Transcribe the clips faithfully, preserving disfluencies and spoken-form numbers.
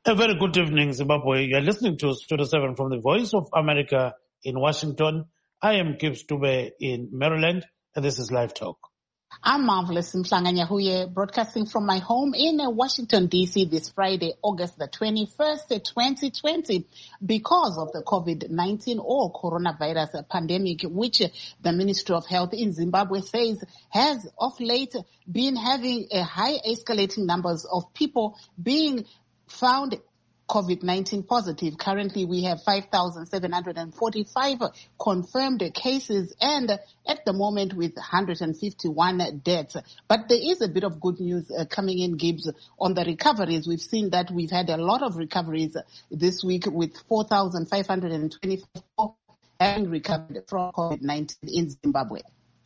A very good evening, Zimbabwe. You're listening to Studio seven from the Voice of America in Washington. I am Gibbs Dube in Maryland, and this is Live Talk. I'm Marvelous Mhlanga-Nyahuye, broadcasting from my home in Washington, D C this Friday, August the twenty-first, twenty twenty, because of the COVID nineteen or coronavirus pandemic, which the Ministry of Health in Zimbabwe says has of late been having a high escalating numbers of people being found COVID nineteen positive. Currently, we have five thousand seven hundred forty-five confirmed cases and at the moment with one hundred fifty-one deaths. But there is a bit of good news uh, coming in, Gibbs, on the recoveries. We've seen that we've had a lot of recoveries this week with four thousand five hundred twenty-four having recovered from COVID nineteen in Zimbabwe.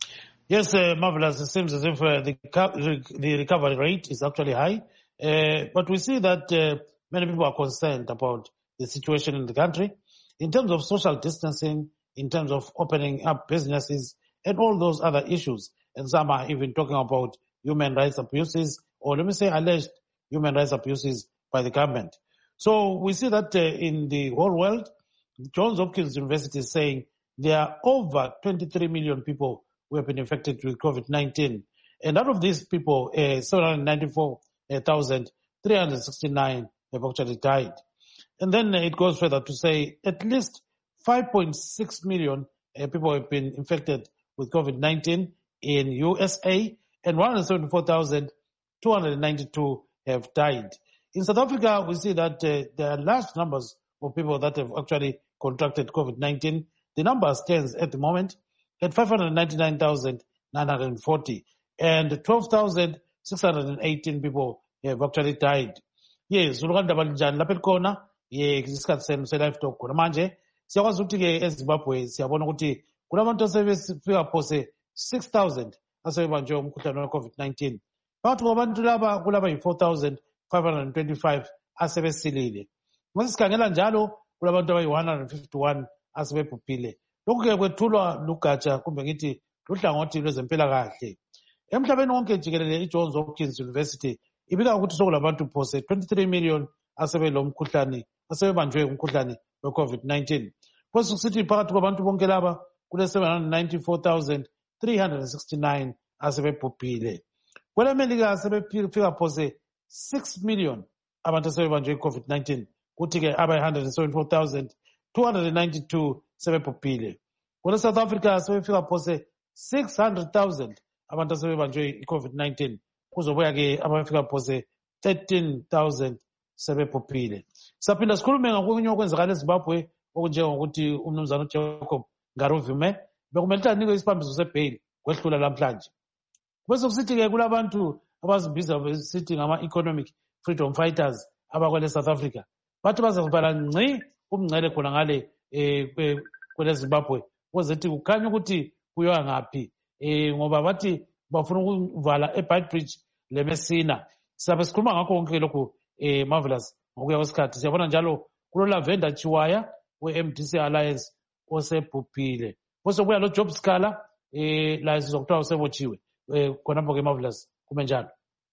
Yes, uh, Marvelous. It seems as if uh, the, the recovery rate is actually high. Uh, but we see that uh, many people are concerned about the situation in the country in terms of social distancing, in terms of opening up businesses, and all those other issues. And some are even talking about human rights abuses, or let me say alleged human rights abuses by the government. So we see that uh, in the whole world, Johns Hopkins University is saying there are over twenty-three million people who have been infected with COVID nineteen. And out of these people, uh, seven hundred ninety-four thousand three hundred sixty-nine have actually died. And then it goes further to say at least five point six million uh, people have been infected with COVID nineteen in U S A, and one hundred seventy-four thousand two hundred ninety-two have died. In South Africa, we see that uh, there are large numbers of people that have actually contracted COVID nineteen. The number stands at the moment at five hundred ninety-nine thousand nine hundred forty, and twelve thousand six hundred eighteen people have actually died. Yes, ulukanda balinjani lapha ekhona ye isikhathi senu se-live talk khona manje siyakwazi ukuthi ke eZimbabwe siyabona ukuthi kulabantu asebefika phose six thousand asebebanjwe umkhuhlane we-COVID nineteen. Phakathi kwabantu laba kulaba yi-four thousand five hundred twenty-five asebesilile. Mase sikhangela njalo kulabantu abayi-one hundred fifty-one asebebhubhile. Lokhu ke kwethulwa lugatsha kumbe ngithi luhlangothi lwezempilakahle. Emhlabeni wonke jikelele iJohns Hopkins University ibika ukuthi sokulabantu phose twenty-three million asebelo mkhuhlane asebebanjwe umkhuhlane we-COVID nineteen. Phose kusithi phakathi kwabantu bonke laba kule seven hundred ninety-four thousand three hundred sixty-nine asebebhubhile. KweleMelika asebefika phose six million abantu asebebanjwe i-COVID nineteen, kuthi ke aba one hundred seventy-four thousand two hundred ninety-two sebebhubhile. Kwele South Africa asebefika phose six hundred thousand abantu asebebanjwe i-COVID nineteen, kuzobuya ke abafika phose thirteen thousand sebebhubhile. Saphinda sikhulume ngakunye okwenzakala eZimbabwe okunjengokuthi umnumzana uJacob Ngaruvume bekumele ukuthi anikwe isibambiso sebhayili kwehlula namhlanje. Bese kusithi ke kulabantu abazibiza besithi ngama-economic freedom fighters abakwele South Africa bathi bazavala ngci umngcele khona ngale eh kwele Zimbabwe ukuze kukhanya ukuthi kuyoya ngaphi eh ngoba bathi bafuna ukuvala eBeitbridge leMessina. Siyabe sikhuluma ngakho konke lokhu eh Marvelous ngokuya kwesikhathi. Siyabona njalo kulo Lavender Chiwaya we-M D C Alliance osebhubhile. Bese kubuya lo Job Scala eh la sizokuthiwa usebotshiwe eh khonapho ke Marvelous kume njalo.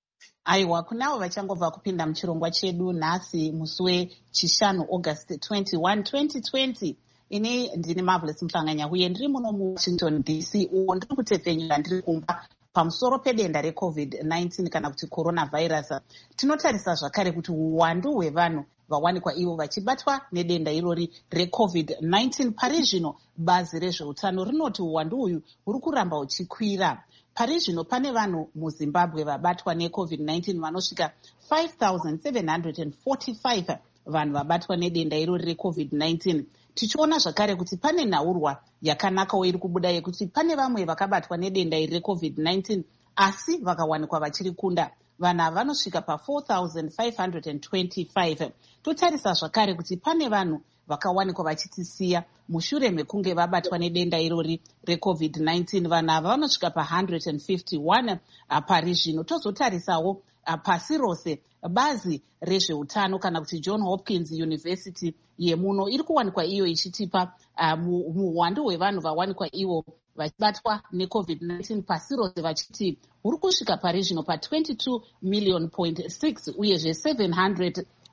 Aiwa, kunavo vachangobva kupinda muchirongwa chedu nhasi musi wechishanu August twenty-first twenty twenty. Ini ndini Marvelous Mhlanga-Nyahuye ndiri muno muWashington D C uwo ndiri kutepfenyura ndiri kumba pamusoro pedenda reCovid nineteen kana kuti coronavirus. Tinotarisa zvakare kuti uwandu hwevanhu vawanikwa ivo vachibatwa nedenda irori reCovid nineteen pari zvino bazi rezveutano rinoti uwandu uyu huri kuramba huchikwira. Pari zvino pane vanhu muZimbabwe vabatwa neCovid nineteen vanosvika five thousand seven hundred forty-five vanhu vabatwa nedenda irori reCovid nineteen. Tichiona zvakare kuti pane nhaurwa yakanakawo iri kubuda yekuti pane vamwe vakabatwa nedenda iri reCovid nineteen asi vakawanikwa vachiri kunda. Vanhu ava vanosvika pa four thousand five hundred twenty-five. Totarisa zvakare kuti pane vanhu vakawanikwa vachitisiya mushure mekunge vabatwa nedenda irori reCovid nineteen. Vanhu ava vanosvika pa one hundred fifty-one pari zvino. Tozotarisawo pasi rose bazi rezveutano kana kuti Johns Hopkins University yemuno iri kuwanikwa iyo ichitipa uh, muhwandu hwevanhu vawanikwa ivo vachibatwa neCovid nineteen pasi rose vachiti huri kusvika pari zvino pa twenty-two million point six uyezve seven hundred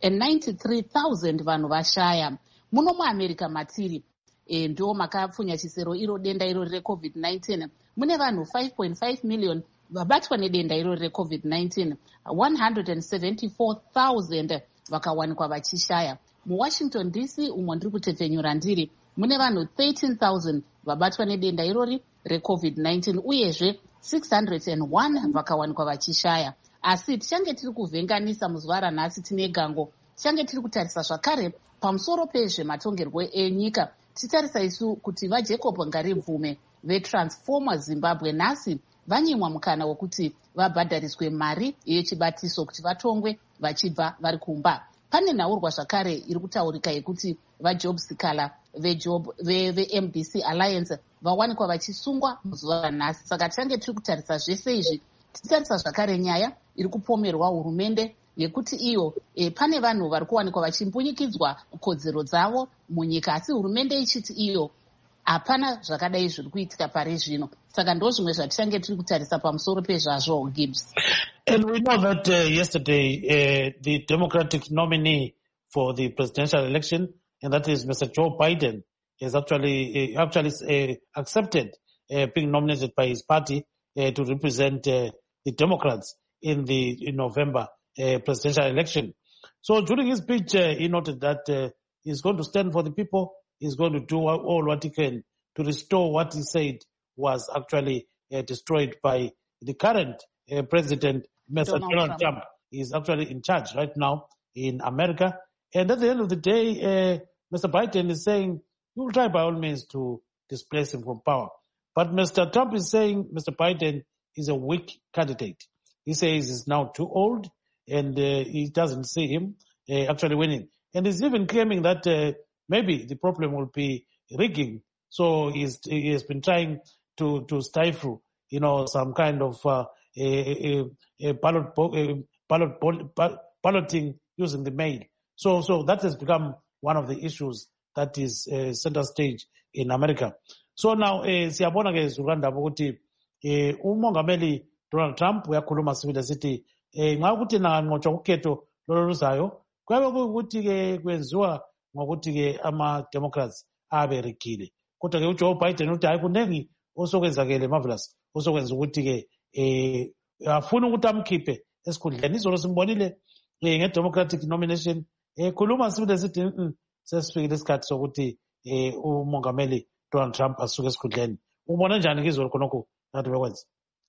ninety-three thousand vanhu vashaya. Muno muamerica matiri e, ndo makapfunya chisero iro denda irori recovid nineteen. Mune vanhu five point five million vabatwa nedenda irori recovid nineteen. one hundred seventy-four thousand vakawanikwa vachishaya. MuWashington D C umwe ndiri kutepfenyura ndiri mune vanhu thirteen thousand vabatwa nedenda irori recovid nineteen uyezve six hundred one vakawanikwa vachishaya. Asi tichange tiri kuvhenganisa muzuva ranhasi tine gango, tichange tiri kutarisa zvakare pamusoro pezvematongerwo enyika. Titarisa isu kuti vaJacob Ngarebvume veTransformer Zimbabwe nhasi vanyimwa mukana wekuti vabhadhariswe mari yechibatiso kuti vatongwe vachibva vari kumba. Pane nhaurwa zvakare iri kutaurika yekuti vaJob Sikala veJob veM D C Alliance vawanikwa vachisungwa muzuva ranhasi. Saka tichange tiri kutarisa zvese izvi, titarisa zvakare nyaya iri kupomerwa hurumende yekuti iyo e, pane vanhu vari kuwanikwa vachimbunyikidzwa kodzero dzavo munyika, asi hurumende ichiti iyo hapana zvakadai zviri kuitika pari zvino. Saka ndo zvimwe zvatichange tiri kutarisa pamusoro pezvazvo, Gibbs. And we know that uh, yesterday uh, the Democratic nominee for the presidential election, and that is Mister Joe Biden, is actually uh, actually uh, accepted uh, being nominated by his party uh, to represent uh, the Democrats in the in November uh, presidential election. So during his speech, uh, he noted that uh, he's going to stand for the people. He's going to do all what he can to restore what he said was actually uh, destroyed by the current uh, president, Mister Donald, Donald Trump. Trump. He's actually in charge right now in America. And at the end of the day, uh, Mister Biden is saying, you will try by all means to displace him from power. But Mister Trump is saying Mister Biden is a weak candidate. He says he's now too old and uh, he doesn't see him uh, actually winning. And he's even claiming that uh, maybe the problem will be rigging. So he's, he has been trying to, to stifle, you know, some kind of uh, a, a, a ballot, a ballot, ballot, balloting using the mail. So, so that has become one of the issues that is uh, center stage in America. So now, siyabona ke Zuranda ukuthi umongameli Donald Trump uyakhuluma sibili sithi nxa ukuthi nanqotshwa ukhetho loluzayo kwabe ukuthi ke kwenziwa ngokuthi ke ama Democrats aberigile. Kodwa ke uJoe Biden uthi hayi kunengi osokwenzakele Marvelous osokwenza ukuthi ke eh afuna ukuthi amkhiphe esikhundleni. Izolo simbonile nge-Democratic nomination ekhuluma sibili sithi sesifikile isikhathi sokuthi eh umongameli Donald Trump asuke esikhundleni. Ubona njani izolo khonokho nathi bekwenza?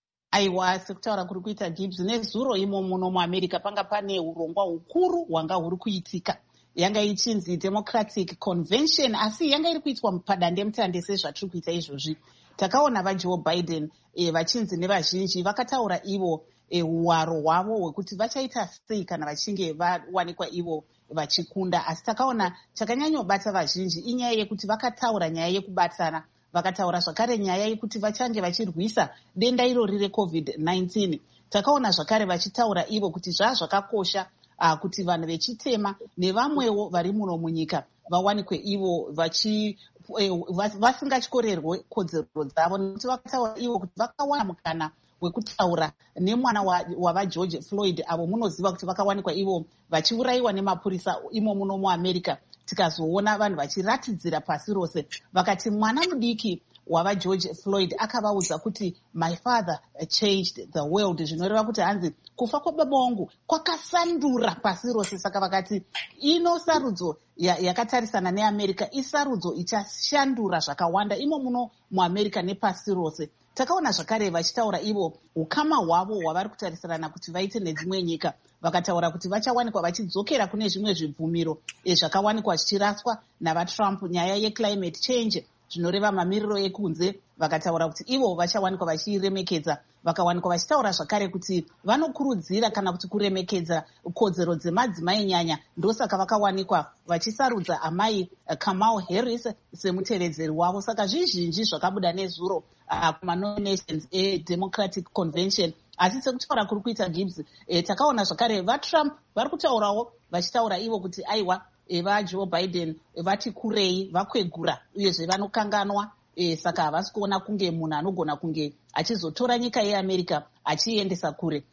Aiwa, sekutaura kuri kuita Gibbs nezuro imo muno muAmerica panga pane urongwa hukuru hwanga huri kuitika. Yanga ichinzi Democratic Convention, asi yanga iri kuitwa padande mutande sezvatiri kuita izvozvi. Takaona vaJoe Biden e, vachinzi nevazhinji vakataura ivo e, hwaro hwavo hwekuti vachaita sei kana vachinge vawanikwa ivo vachikunda. Asi takaona chakanyanyobata vazhinji inyaya yekuti vakataura nyaya yekubatana. Vakataura zvakare nyaya yekuti vachange vachirwisa denda irori recovid nineteen. Takaona zvakare vachitaura ivo kuti zvaa zvakakosha uh, kuti vanhu vechitema nevamwewo vari muno munyika vawanikwe ivo vachi eh, vasingatyorerwe kodzero dzavo. Nekuti vakataura ivo kuti vakawana mukana wekutaura nemwana wavaGeorge Floyd avo munoziva kuti vakawanikwa ivo vachiurayiwa nemapurisa imo muno muAmerica. Tikazoona vanhu vachiratidzira pasi rose vakati mwana mudiki wavaGeorge Floyd akavaudza kuti my father changed the world, zvinoreva kuti hanzi kufa kwababa vangu kwakasandura pasi rose. Saka vakati ino sarudzo yakatarisana neAmerica isarudzo ichashandura zvakawanda imo muno muAmerica nepasi rose. Takaona zvakare vachitaura ivo ukama hwavo hwavari kutarisirana kuti vaite nedzimwe nyika. Vakataura kuti vachawanikwa vachidzokera kune zvimwe zvibvumiro zvakawanikwa zvichiraswa navaTrump, nyaya yeclimate change, zvinoreva mamiriro ekunze. Vakataura kuti ivo vachawanikwa vachiremekedza. Vakawanikwa vachitaura zvakare kuti vanokurudzira kana kuti kuremekedza kodzero dzemadzimai nyanya. Ndosaka vakawanikwa vachisarudza amai Kamala Harris semutevedzeri wavo. Saka zvizhinji zvakabuda nezuro uh, kumanominations eDemocratic Convention. Asi sekutaura kuri kuita Gibbs e, takaona zvakare vaTrump vari kutaurawo vachitaura ivo kuti aiwa e, vaJoe Biden e, vati kurei vakwegura uyezve vanokanganwa. E, saka havasi kuona kunge munhu anogona kunge achizotora nyika yeAmerica achiendesa kure.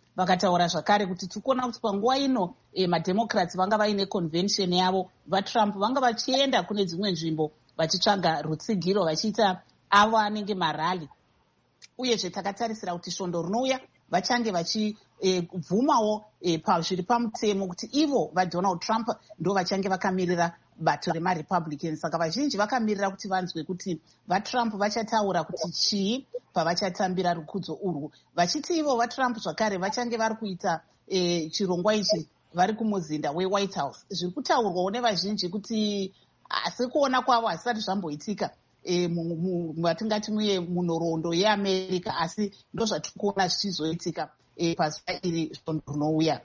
vakataura zvakare kuti tikuona kuti panguva ino e, mademocrats vanga vaine convention yavo, vatrump vanga vachienda kune dzimwe nzvimbo vachitsvaga rutsigiro vachiita avo anenge marali. Uyezve takatarisira kuti svondo rinouya vachange vachibvumawo e, e, pazviri pamutemo kuti ivo vaDonald Trump ndo vachange vakamirira bato remarepublicans. Saka vazhinji vakamirira kuti vanzwe kuti vaTrump vachataura kuti chii pavachatambira rukudzo urwu, vachiti ivo vaTrump zvakare vachange vari kuita e, chirongwa ichi vari kumuzinda weWhite House. Zviri kutaurwawo nevazhinji kuti asi kuona kwavo hasisati zvamboitika e, matingati muye munhoroondo yeAmerica, asi ndo zvatiri kuona zvichizoitika e, pazuva iri svondo rinouya.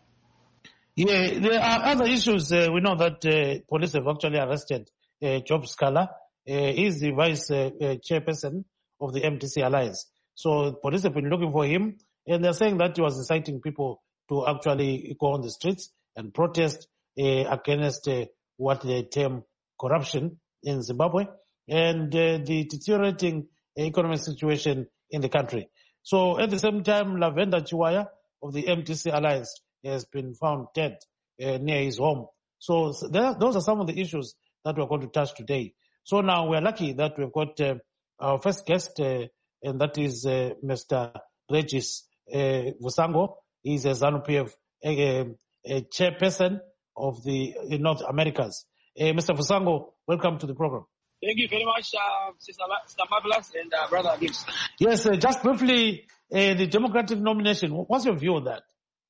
Yeah, there are other issues. Uh, we know that uh, police have actually arrested uh, Job Scala. Uh, he's the vice uh, uh, chairperson of the M D C Alliance. So police have been looking for him, and they're saying that he was inciting people to actually go on the streets and protest uh, against uh, what they term corruption in Zimbabwe and uh, the deteriorating economic situation in the country. So at the same time, Lavender Chiwaya of the M D C Alliance has been found dead uh, near his home. So, so there, those are some of the issues that we're going to touch today. So now we're lucky that we've got uh, our first guest, uh, and that is uh, Mister Regis uh, Vusango. He's a ZANU-P F a, a chairperson of the uh, North Americas. Uh, Mister Vusango, welcome to the program. Thank you very much, uh, Sister Marvelous and uh, Brother Gibbs. Yes, uh, just briefly, uh, the Democratic nomination, what's your view on that?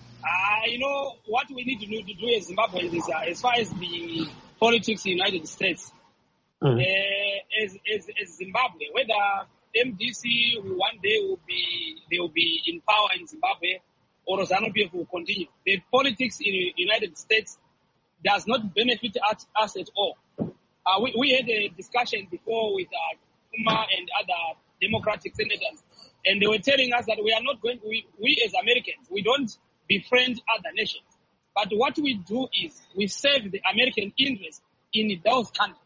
Uh, you know, what we need to do, to do as Zimbabweans is, uh, as far as the politics in the United States, mm-hmm. uh, as, as, as Zimbabwe, whether M D C will one day will be, they will be in power in Zimbabwe or ZANU-P F will continue. The politics in the United States does not benefit us, us at all. Uh, we, we had a discussion before with uh, Kuma and other Democratic senators, and they were telling us that we are not going, we, we as Americans, we don't befriend other nations. But what we do is we serve the American interest in those countries.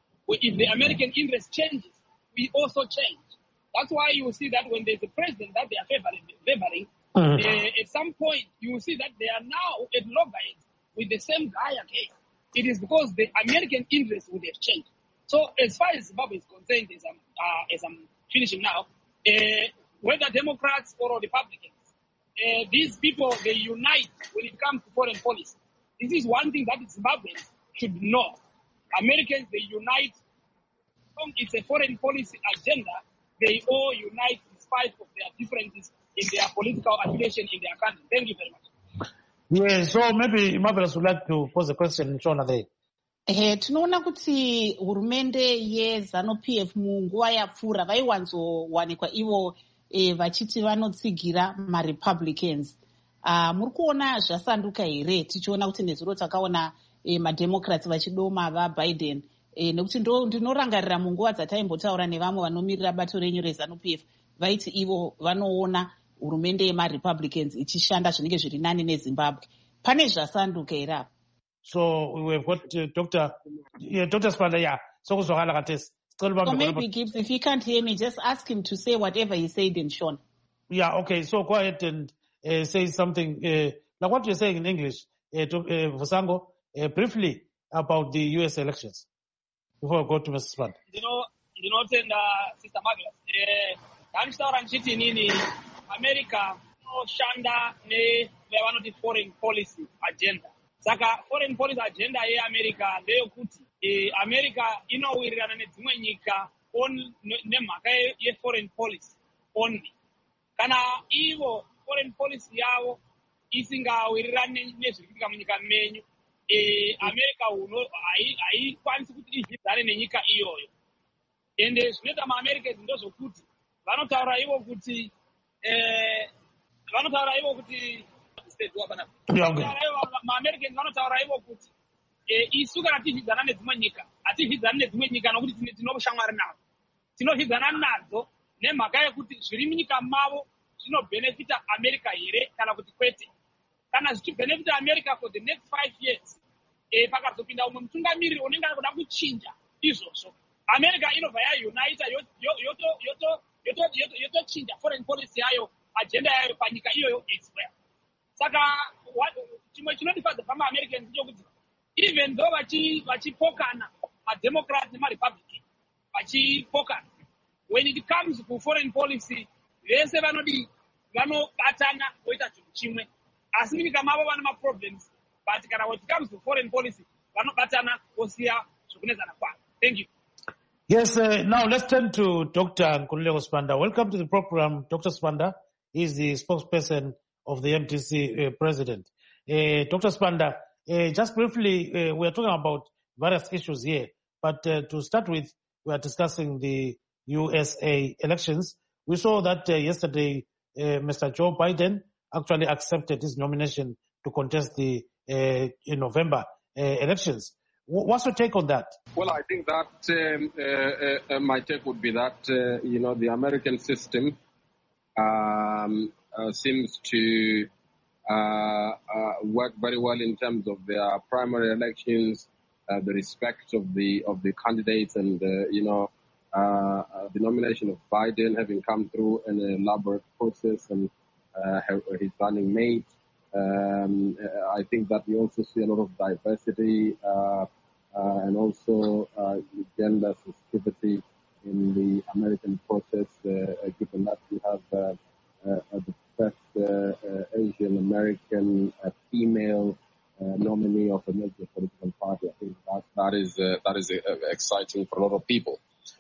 If the American interest changes, we also change. That's why you will see that when there's a president that they are favoring, favoring mm-hmm. uh, at some point you will see that they are now at loggerheads with the same guy again. It is because the American interest would have changed. So as far as Zimbabwe is concerned, as I'm, uh, as I'm finishing now, uh, whether Democrats or Republicans, Uh, these people, they unite when it comes to foreign policy. This is one thing that Zimbabweans should know. Americans, they unite. It's a foreign policy agenda. They all unite in spite of their differences in their political affiliation in their country. Thank you very much. Yeah, so maybe Marvelous would like to pose a question, Shona, there. He, tinoona kuti hurumende yeZANU-P F munguva yapfuura vaiwanzowanikwa ivo E, vachiti vanotsigira marepublicans. Uh, muri kuona zvasanduka here tichiona kuti nezuro takaona e, mademocrats vachidoma vaBiden e, nekuti ndinorangarira munguva dzataimbotaura nevamwe vanomirira bato renyu reZANU-P F vaiti ivo vanoona hurumende yemarepublicans ichishanda zvinenge zviri nani neZimbabwe. Pane zvasanduka here apa? So we've got uh, Doctor yeah, Doctor Spanda, yeah. So So maybe Gibbs, if he can't hear me, just ask him to say whatever he said in Sean. Yeah, okay. So go ahead and uh, say something uh, like what you're saying in English, uh, to uh, Vusango, uh, briefly about the U S elections before I go to Mister Spand. You know, you know, uh, Sister Margaret, Amsterdam and City in America, no shanda ne the foreign policy agenda. Saka foreign policy agenda ye America leo kuti e America inowirirana nedzimwe nyika on nemhaka ye foreign policy only. Kana ivo foreign policy yavo isingawirirane nezviritika munyika menyu, e America uno haikwanisi kuti izvidzane nenyika iyoyo. Ende zvinoita maAmericans ndozvokuti vanotaura ivo kuti eh vanotaura ivo kuti maAmericans vanotaura ivo kuti isu kana tichidzana nedzimwe nyika hatichidzani nedzimwe nyika nokuti tinoshamwari nazo, tinochidzana nadzo nemhaka yekuti zviri munyika mavo zvinobhenefita America here kana kuti kwete. Kana zvichibhenefita America for the next five years, pakazopinda umwe mutungamiriri unenge kuda kuchinja izvozvo, America inobva yaunita yotochinja foreign policy yayo, agenda yayo panyika iyoyo elsewhere. Saka what chimwe chinodifadza pama Americans ndokuti even though vachi vachipokana ma Democrats nema Republican vachipokana, when it comes to foreign policy vese vanodi vanobatana voita chinhu chimwe, asi munyika mavo vana ma problems, but kana when it comes to foreign policy vanobatana vosiya zvokunetsana kwavo. Thank you. Yes, uh, now let's turn to Doctor Nkululeko Sibanda. Welcome to the program, Doctor Sibanda. He is the spokesperson of the M D C uh, president. Uh, Doctor Sibanda, uh, just briefly, uh, we are talking about various issues here, but uh, to start with, we are discussing the U S A elections. We saw that uh, yesterday, uh, Mister Joe Biden actually accepted his nomination to contest the uh, in November uh, elections. What's your take on that? Well, I think that um, uh, uh, my take would be that, uh, you know, the American system um, uh, seems to uh, uh, work very well in terms of their primary elections, uh, the respect of the of the candidates, and, uh, you know, uh, uh, the nomination of Biden having come through an elaborate process and uh, his running mate. Um, I think that we also see a lot of diversity uh, uh, and also uh, gender sensitivity in the American process, uh, given that we have uh, uh, the first uh, uh, Asian American uh, female uh, nominee of a major political party. I think that that is uh, that is uh, exciting for a lot of people,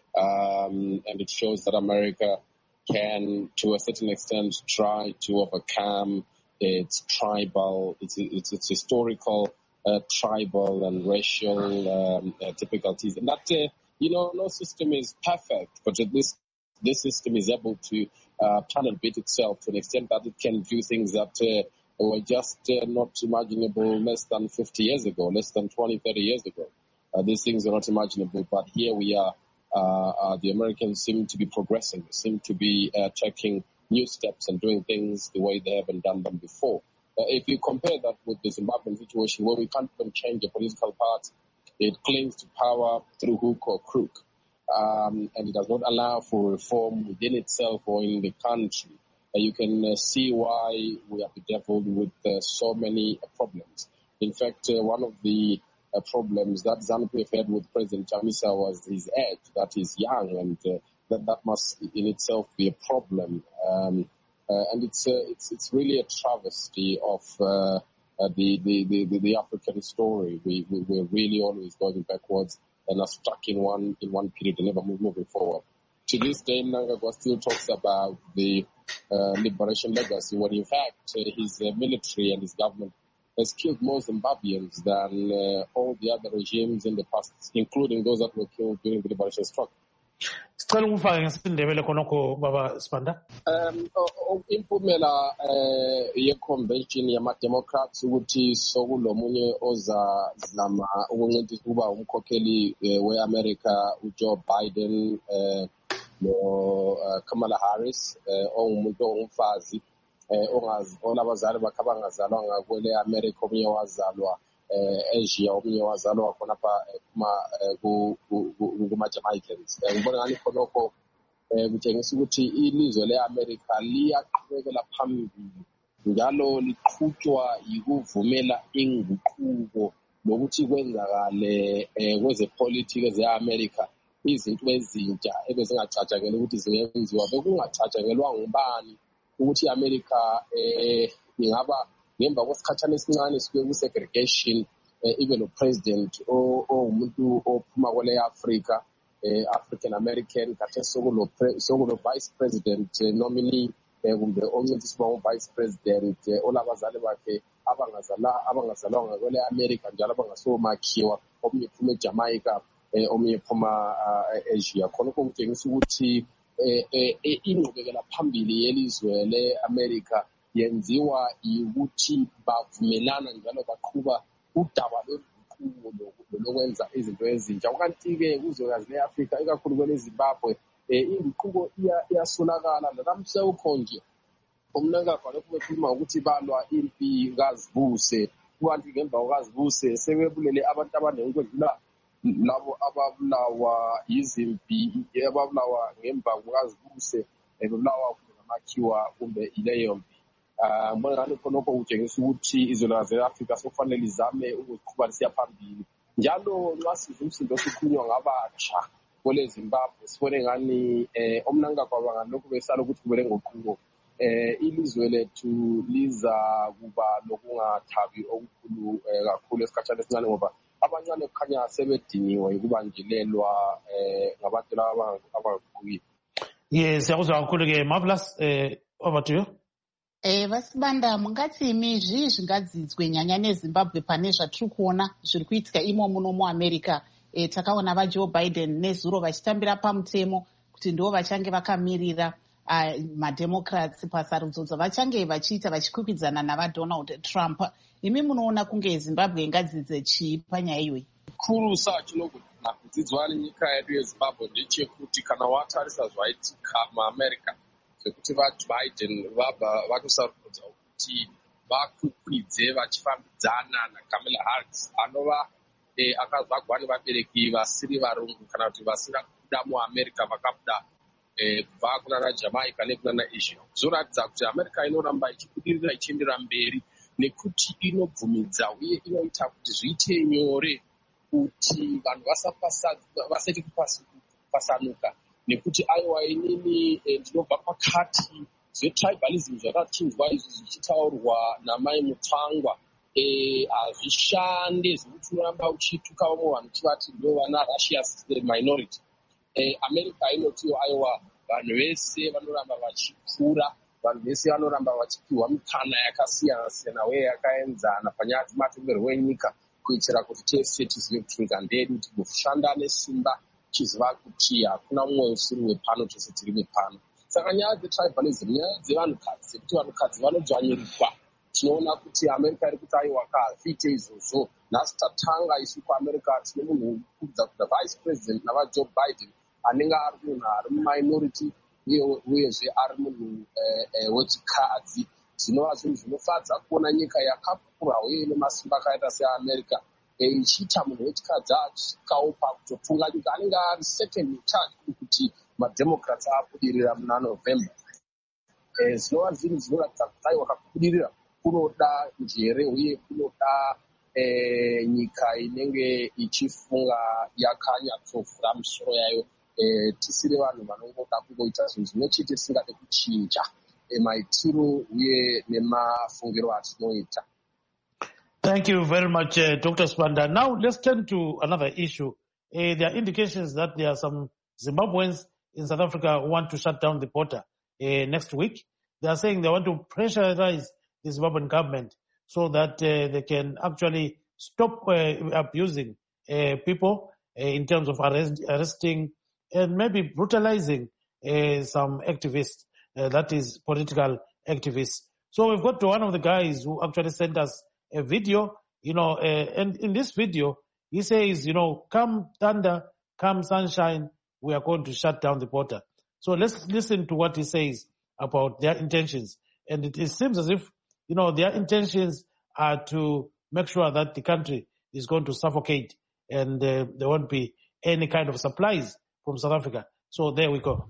um, and it shows that America can, to a certain extent, try to overcome its tribal, its, its, its historical, uh, tribal and racial um, uh, difficulties. And that, uh, you know, no system is perfect, but at least this system is able to uh, plan and beat itself to an extent that it can do things that uh, were just uh, not imaginable less than fifty years ago, less than twenty, thirty years ago. Uh, these things are not imaginable, but here we are. Uh, uh, the Americans seem to be progressing, seem to be uh, taking new steps and doing things the way they haven't done them before. Uh, if you compare that with the Zimbabwean situation, where we can't even change a political party, it clings to power through hook or crook, um, and it does not allow for reform within itself or in the country. Uh, you can uh, see why we are bedeviled with uh, so many uh, problems. In fact, uh, one of the uh, problems that ZANU-P F had with President Chamisa was his age, that he's young, and uh, that that must in itself be a problem. Um, uh, and it's, uh, it's it's really a travesty of uh, uh, the, the, the, the African story. We, we, we're really always going backwards and are stuck in one in one period and never move, moving forward. To this day, Mnangagwa still talks about the uh, liberation legacy, when in fact uh, his uh, military and his government has killed more Zimbabweans than uh, all the other regimes in the past, including those that were killed during the liberation struggle. Sicela ukufaka ngesindebele khonokho baba Sibanda. Um impumela eh ye-convention yama-Democrats ukuthi sokulomunye ozazama ukuncedisa ukuba umkhokheli we-America uJoe Biden eh no Kamala Harris eh ongumuntu ongumfazi eh ongazi olabazali bakhe abangazalwa ngakwele America, omunye wazalwa Asia, omunye wazalwa khona pha kuma kuma-Jamaicans. Ngibona ngani khonokho kutshengisa ukuthi ilizwe le-America liyaqhubekela phambili njalo liqhutshwa yikuvumela inguquko lokuthi kwenzakale kwezepolitiki ze-America izinto ezintsha ebezingacatshangelwa ukuthi zingenziwa, bekungacatshangelwa ngubani ukuthi i-America ingaba ngemva kwesikhathana esincane sikuye ku-segregation ibe lo president ongumuntu ophuma kwele Africa, African American, kade sokulo sokulo vice president nominee kumbe oncediswa ngo-vice president olabazali bakhe abangazala abangazalwanga kwele America njalo abangasomakhiwa, omunye phuma eJamaica, omunye phuma Asia. Khonokho kutshengisa ukuthi ingqubekela phambili yelizwe le-America yenziwa ukuthi bavumelana njalo baqhuba udaba lwenguquko lokwenza izinto ezintsha. Kanti-ke kuzwekazi le-Afrika ikakhulu kwele Zimbabwe inguquko iyasolakala namhla ukho nje uMnangagwa lokhu bekhuluma ukuthi balwa impi kaZibuse, kanti ngemva kukaZibuse sebebulele abantu abaningi ukwedlula labo ababulawa yizimpi, ababulawa ngemva kukaZibuse bebulawa ngamakhiwa kumbe ileyo mpi. Uh, ngibona khonokho utshengisa ukuthi izolwana ze-Afrika sokufanele lizame ukuqhuba lisiya phambili. Njalo nxa sizwe umsindo sikhulunywa ngabatsha kwele Zimbabwe sibone ngani eh omnanga kwabanga lokhu besala ukuthi kubele ngoquko. Eh ilizwe lethu liza kuba lokungathabi okukhulu kakhulu esikhathini esincane ngoba abancane kukhanya sebediniwe ukubanjelelwa eh ngabantu laba abaguqukile. Yes, yakuzwa kakhulu ke Marvelous. eh over to you. Eh vasibanda mungati imi zvi zvingadzidzwe nyanya neZimbabwe pane zvatiri kuona zviri kuitika imo muno muAmerica. Eh takaona va Joe Biden nezuro vachitambira pamutemo kuti ndo vachange vakamirira uh, mademocrats pasarudzo dzavachange vachiita vachikwikwidzana nava Donald Trump. Imi munoona kunge Zimbabwe ingadzidze chii panyaya iyoyi? Kuru sachinokuda kudzidzwa nenyika yedu yeZimbabwe ndechekuti kana watarisa zvaitika muAmerica zvekuti vaBiden vabva vakusarudza kuti vakwikwidzwe vachifambidzana naKamala Harris anova eh, akazvagwa nevabereki vasiri varungu kana kuti vasina kubuda muAmerica vakabuda eh, kubva kunana Jamaica nekunana Asia. Zvoratidza kuti America inoramba ichibudirira ichiendera mberi nekuti inobvumidza uye inoita kuti zviite nyore kuti vanhu vasati kupasanuka nekuti aiwa inini ndinobva pakati zvetribalism zvakachinjwa izvi zvichitaurwa namai Mutangwa hazvishande zvekuti unoramba uchituka vamwe vanhu chivati ndo vana Russia's minority. America inotiwo aiwa vanhu vese vanoramba vachikura, vanhu vese vanoramba vachipiwa mikana yakasiyana siyana uye yakaenzana panyaya dzematongerwo enyika kuitira kuti tese tizive kuti nyika ndedu tigoshanda nesimba tichiziva kuti hakuna mumwe usiri wepano tose tiri wepano. Saka nyaya dzetribalism nyaya dzevanhukadzi dzekuti vanhukadzi vanodzvanyirirwa tinoona kuti America iri kuti aiwa kazviite izvozvo. Nhasi tatanga isu kuAmerica tine munhu kubva kuda vice president nava Joe Biden anenge ari munhu ari muminority uyezve ari munhu wechikadzi. Zvinova zvinhu zvinofadza kuona nyika yakakura uye ine masimba akaita seAmerica ichiita munhu wechikadzi achisvikawo pakutofunga nyika anenge ari second in charge kuti mademocrats abudirira muna November. Zvinova zvinhu zvinoratidza kuti aiwa kakubudirira kunoda njere uye kunoda nyika inenge ichifunga yakanyatsovhura misoro yayo. Tisiri vanhu vanongoda kungoita zvinhu zvimwe chete tisingade kuchinja maitiro uye nemafungiro atinoita. Thank you very much, uh, Doctor Sibanda. Now let's turn to another issue. Uh, there are indications that there are some Zimbabweans in South Africa who want to shut down the border uh, next week. They are saying they want to pressurize the Zimbabwean government so that uh, they can actually stop uh, abusing uh, people uh, in terms of arrest, arresting and maybe brutalizing uh, some activists, uh, that is political activists. So we've got to one of the guys who actually sent us a video, you know, uh, and in this video, he says, you know, come thunder, come sunshine, we are going to shut down the border. So let's listen to what he says about their intentions. And it, it seems as if, you know, their intentions are to make sure that the country is going to suffocate and uh, there won't be any kind of supplies from South Africa. So there we go.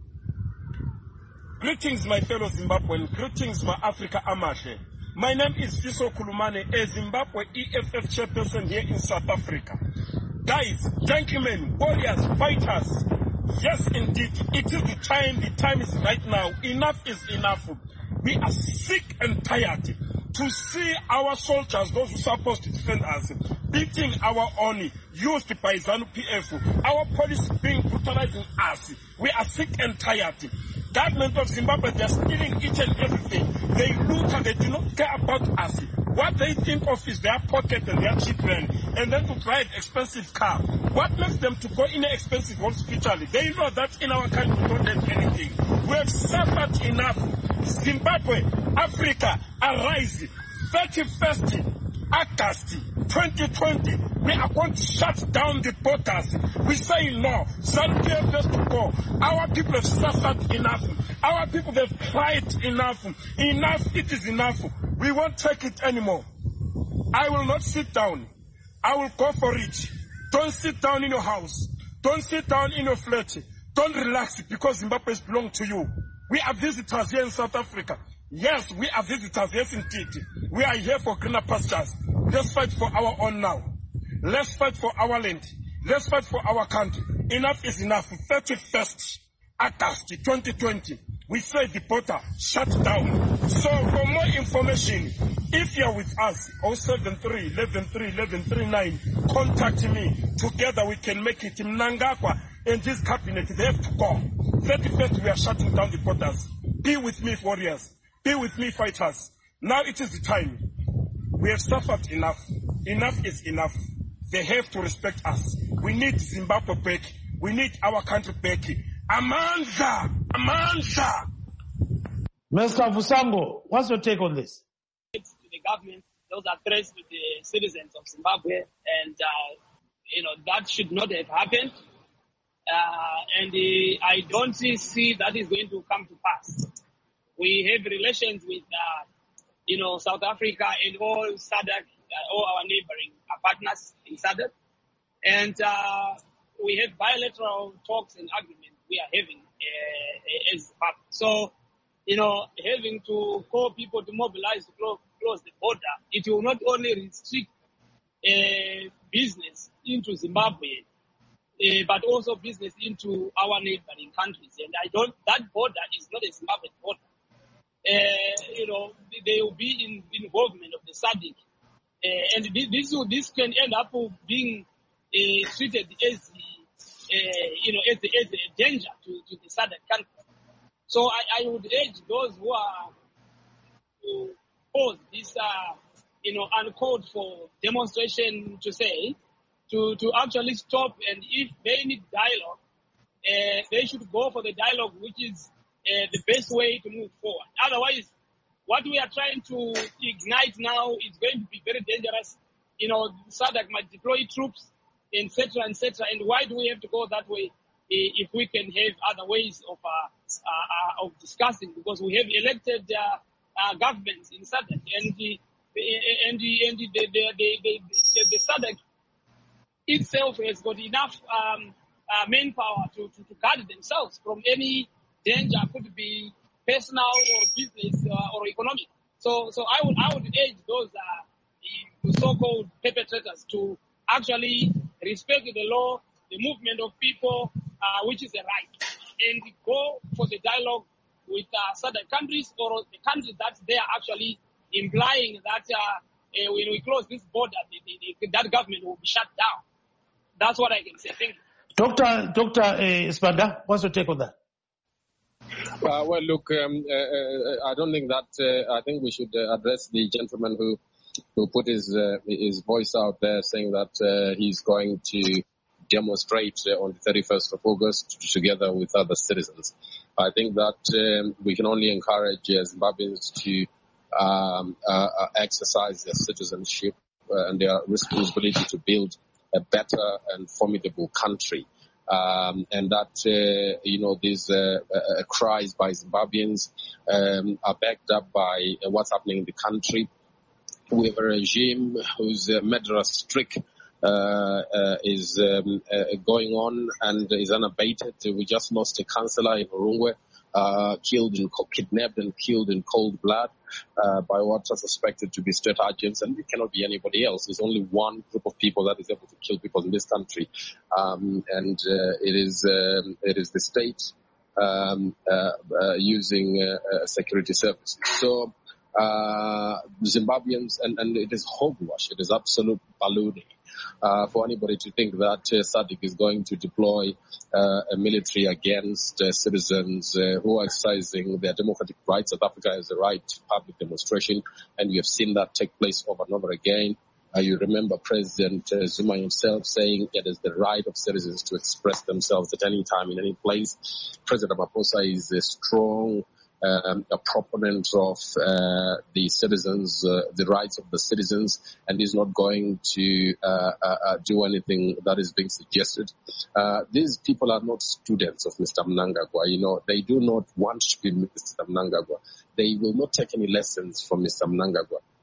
Greetings, my fellow Zimbabwean. Greetings, my Africa Amashe. My name is Fiso Kulumane, a Zimbabwe E F F chairperson here in South Africa. Guys, gentlemen, warriors, fighters, yes indeed, it is the time, the time is right now. Enough is enough. We are sick and tired to see our soldiers, those who are supposed to defend us, beating our own, used by ZANU P F, our police being brutalizing us. We are sick and tired. Government of Zimbabwe, they are stealing each and everything. They loot and they do not care about us. What they think of is their pocket and their children, and then to drive expensive car. What makes them to go in an expensive hospital? They know that in our country we don't have anything. We have suffered enough. Zimbabwe, Africa, arise. thirty-first August twenty twenty, we are going to shut down the borders. We say no. ZANU P F has to go. Our people have suffered enough. Our people have cried enough. Enough, it is enough. We won't take it anymore. I will not sit down. I will go for it. Don't sit down in your house. Don't sit down in your flat. Don't relax because Zimbabwe belongs to you. We are visitors here in South Africa. Yes, we are visitors, yes indeed. We are here for greener pastures. Let's fight for our own now. Let's fight for our land. Let's fight for our country. Enough is enough. thirty-first August twenty twenty. We say the border shut down. So for more information, if you're with us, oh seven three, eleven three, eleven three nine, contact me. Together we can make it. Mnangagwa and this cabinet, they have to go. thirty-first, we are shutting down the borders. Be with me, warriors. Be with me, fighters. Now it is the time. We have suffered enough. Enough is enough. They have to respect us. We need Zimbabwe back. We need our country back. Amandla! Amandla! Mister Vusango, what's your take on this? To the government, those are threats to the citizens of Zimbabwe, and uh, you know that should not have happened. Uh, and uh, I don't see that is going to come to pass. We have relations with, uh, you know, South Africa and all S A D C, uh, all our neighboring uh, partners in S A D C, and uh, we have bilateral talks and agreements we are having uh, as part. So, you know, having to call people to mobilize to close, close the border, it will not only restrict uh, business into Zimbabwe, uh, but also business into our neighboring countries. And I don't, that border is not a Zimbabwe border. Uh, you know, there will be in, involvement of the S A D C. Uh, and this, this can end up being uh, treated as Uh, you know, as, as a danger to, to the southern country. So I, I would urge those who are to pose this, uh, you know, uncalled for demonstration to say, to, to actually stop, and if they need dialogue, uh, they should go for the dialogue, which is uh, the best way to move forward. Otherwise, what we are trying to ignite now is going to be very dangerous. You know, S A D C might deploy troops, et cetera, et cetera. And why do we have to go that way if we can have other ways of uh, uh, of discussing? Because we have elected uh, uh, governments in S A D C, and the and the and the the, the, the, the, the S A D C itself has got enough um, uh, manpower to, to to guard themselves from any danger, could be personal or business uh, or economic. So so I would I would urge those uh, the so-called perpetrators to actually respect the law, the movement of people, uh, which is a right, and go for the dialogue with uh, certain countries or the countries that they are actually implying that uh, uh, when we close this border, the, the, the, that government will be shut down. That's what I can say. Thank you. Doctor Doctor Uh, Spanda, what's your take on that? Uh, well, look, um, uh, uh, I don't think that, uh, I think we should uh, address the gentleman who who put his uh, his voice out there saying that uh, he's going to demonstrate uh, on the thirty-first of August together with other citizens. I think that um, we can only encourage uh, Zimbabweans to um, uh, uh, exercise their citizenship uh, and their responsibility to build a better and formidable country. Um, and that, uh, you know, these uh, uh, cries by Zimbabweans um, are backed up by uh, what's happening in the country. We have a regime whose uh, murderous streak uh, uh, is um, uh, going on and is unabated. We just lost a councillor in Urungwe, uh, killed in, kidnapped and killed in cold blood uh, by what are suspected to be state agents, and it cannot be anybody else. There's only one group of people that is able to kill people in this country, um, and uh, it is um, it is the state um, uh, uh, using uh, uh, security services. So. Uh, Zimbabweans, and, and it is hogwash, it is absolute ballooning uh, for anybody to think that uh, S A D C is going to deploy uh, a military against uh, citizens uh, who are exercising their democratic rights. South Africa has a right to public demonstration, and we have seen that take place over and over again. Uh, you remember President uh, Zuma himself saying it is the right of citizens to express themselves at any time, in any place. President Ramaphosa is a strong Um, a proponent of uh, the citizens, uh, the rights of the citizens, and is not going to uh, uh, uh, do anything that is being suggested. Uh, these people are not students of Mister Mnangagwa. You know, they do not want to be Mister Mnangagwa. They will not take any lessons from Mister Mnangagwa.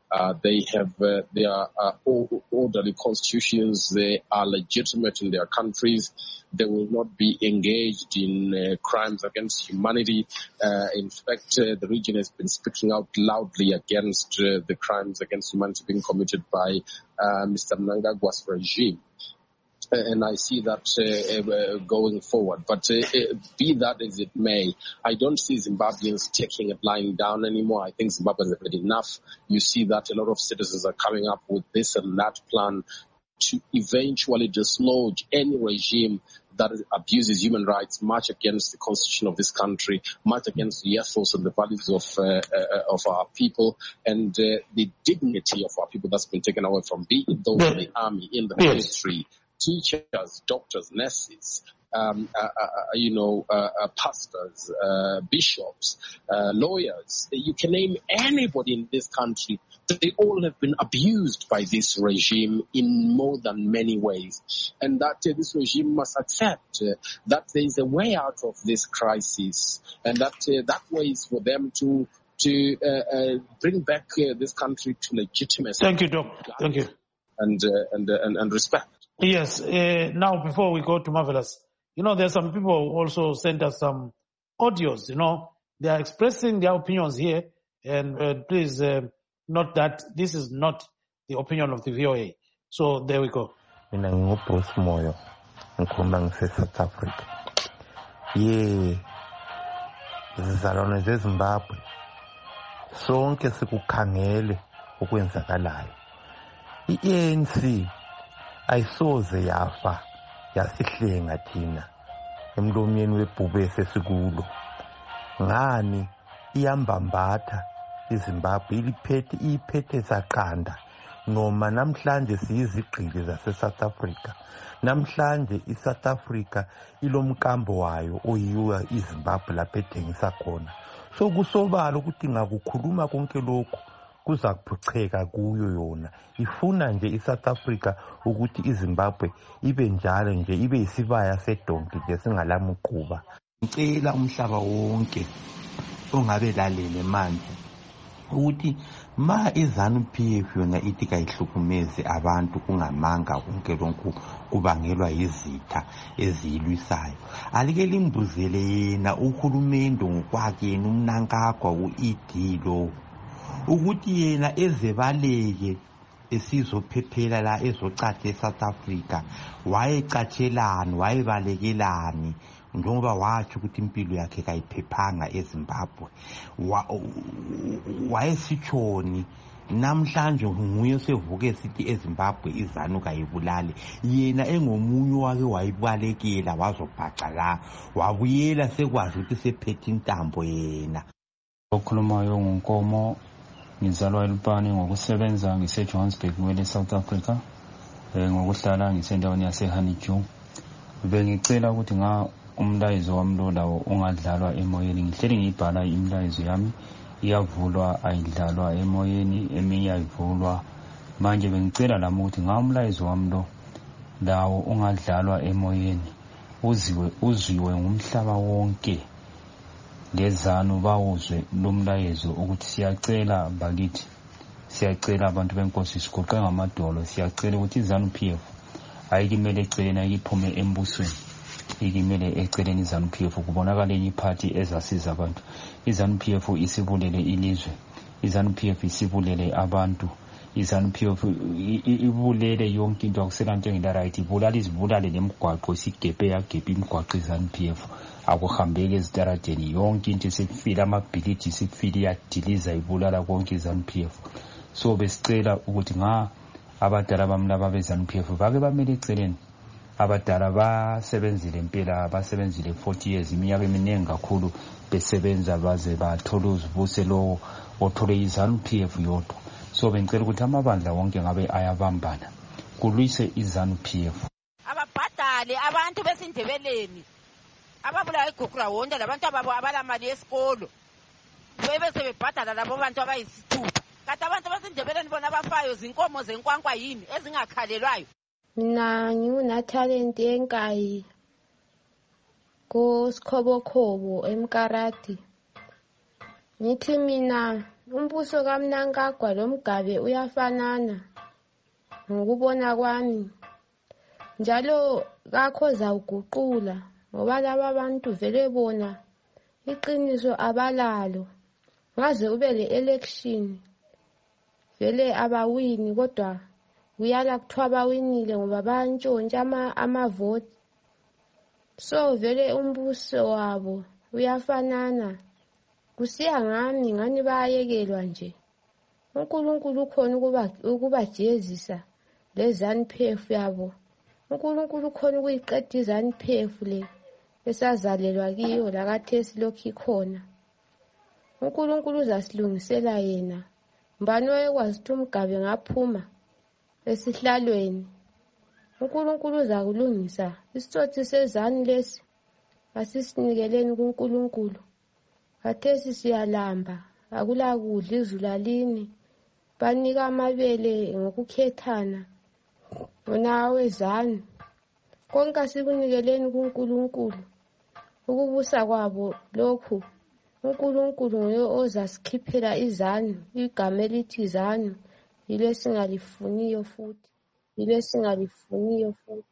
Uh, they have uh, their uh, orderly constitutions. They are legitimate in their countries. They will not be engaged in uh, crimes against humanity. Uh, in fact, uh, the region has been speaking out loudly against uh, the crimes against humanity being committed by uh, Mister Mnangagwa's regime. And I see that uh, uh, going forward. But uh, uh, be that as it may, I don't see Zimbabweans taking it lying down anymore. I think Zimbabweans have had enough. You see that a lot of citizens are coming up with this and that plan to eventually dislodge any regime that abuses human rights, much against the constitution of this country, much against the ethos and the values of uh, uh, of our people, and uh, the dignity of our people that's been taken away from being those in the army, in the military, teachers, doctors, nurses, um, uh, uh, you know, uh, uh, pastors, uh, bishops, uh, lawyers. You can name anybody in this country. They all have been abused by this regime in more than many ways. And that uh, this regime must accept uh, that there is a way out of this crisis, and that uh, that way is for them to to uh, uh, bring back uh, this country to legitimacy. Thank you, Doc. Thank you. And, uh, and, uh, and, and respect. Yes. Uh, now, before we go to Marvelous, you know, there's some people who also sent us some audios, you know. They are expressing their opinions here. And uh, please uh, note that this is not the opinion of the V O A. So there we go. Mina ngingubos Moyo ngikhuluma ngise South Africa. Ye zizalwane zeZimbabwe sonke sikukhangele okwenzakalayo. I-A N C ayisoze yafa yasihlenga thina emlomyeni webhubhe sesikulo. Ngani iyambambatha iZimbabwe iliphethe iphethe saqanda noma namhlanje siyizigqili zase South Africa. Namhlanje iSouth Africa ilomkambo wayo oyiwa iZimbabwe lapha ethengisa khona. So kusobala ukuthi ngakukhuluma konke lokho kuza kuphucheka kuyo yona. Ifuna nje iSouth Africa ukuthi iZimbabwe ibe njalo nje ibe isibaya sedonki nje singalamuquba. Ngicela umhlaba wonke ongabe lalele manje ukuthi ma iZANU P F yona ithi kayihlukumeze abantu kungamanga konke lonke kubangelwa izitha eziyilwisayo. Alike limbuzele yena uhulumende ngokwakhe yena uMnangagwa u-E D lo ukuthi yena ezebaleke esizophephela la ezocatha eSouth Africa wayecatshelani wayebalekelani njengoba wathi ukuthi impilo yakhe kayiphephanga eZimbabwe. Wayesitshoni namhlanje nguye sevuke sithi eZimbabwe iZANU kayibulale yena engomunye wake wayibalekela wazobhaca la wabuyela sekwazi ukuthi sephethe intambo yena. Okhulumayo nguNkomo ngizalwa eLupane ngokusebenza ngise-Johannesburg ngwele South Africa ngokuhlala ngisendaweni yase-Honeydew. Bengicela ukuthi nga umlayezo wami lo lawo ungadlalwa emoyeni. Ngihleli ngiyibhala imlayezo yami iyavulwa ayidlalwa emoyeni eminye ayivulwa. Manje bengicela lami ukuthi nga umlayezo wami lo lawo ungadlalwa emoyeni uziwe uzwiwe ngumhlaba wonke. LeZANU bawuzwe lo mlayezo ukuthi siyacela bakithi siyacela abantu benkosi sigoqe ngamadolo siyacela ukuthi iZANU P F ayikimele eceleni ayiphume embusweni ikimele eceleni iZANU P F kubonakala enye iphathi ezasiza abantu. iZANU P F isibulele ilizwe, iZANU P F isibulele abantu, iZANU P F ibulele yonke into akusela nto engila right ibulala izibulale nemigwaqo isigebhe yagebhe imigwaqo iZANU P F akuhambeke ezitaradeni yonke into sekufile amabhilidi sekufile yadiliza ibulala konke iZANU P F. So besicela ukuthi nga abadala bamlaba beZANU P F bake bamele eceleni. Abadala basebenzile impela basebenzile forty years iminyaka eminingi kakhulu besebenza baze bathola uzibuse lo othole iZANU P F yodwa. So bengicela ukuthi amabandla wonke ngabe ayabambana kulwise iZANU P F. Ababhadale abantu besindebeleni ababula igugura wonke labantu ababo abalamali yesikolo bebe sebebhadala labo bantu abayisithupha. Kade abantu basindebeleni bona bafayo zinkomo zenkwankwa yini ezingakhalelwayo. Mina ngiunatalent yenkayi ko Sikhobokhobo eMkarati. Ngithi mina umbuso kaMnangagwa lo Mugabe uyafanana ngokubona kwami. Njalo kakhoza uguqula ngoba laba bantu vele bona iqiniso abalalo. Ngaze ube le election vele abawini kodwa kuyala kuthiwa bawinile ngoba bayantshontsha ama amavote. So vele umbuso wabo uyafanana. Kusiya ngami ngani bayekelwa nje. uNkulunkulu ukhona ukuba ukubajezisa leZANU-P F yabo. uNkulunkulu ukhona ukuyiqeda iZANU-P F le esazalelwa kiyo lakathesi lokhu ikhona. uNkulunkulu uzasilungisela yena. Mbani oyekwazi ukuthi uMgabe ngaphuma esihlalweni. uNkulunkulu uzakulungisa. Isitsotsi seZANU lesi asisinikeleni kuNkulunkulu. Kathesi siyalamba akula kudla izulu alini. Banika amabele ngokukhethana. Wona weZANU konke sikunikeleni kuNkulunkulu. Ukubusa kwabo lokhu uNkulunkulu nguye ozasikhiphela iZANU. Igama elithi ZANU yile singalifuniyo futhi. Yile singalifuniyo futhi.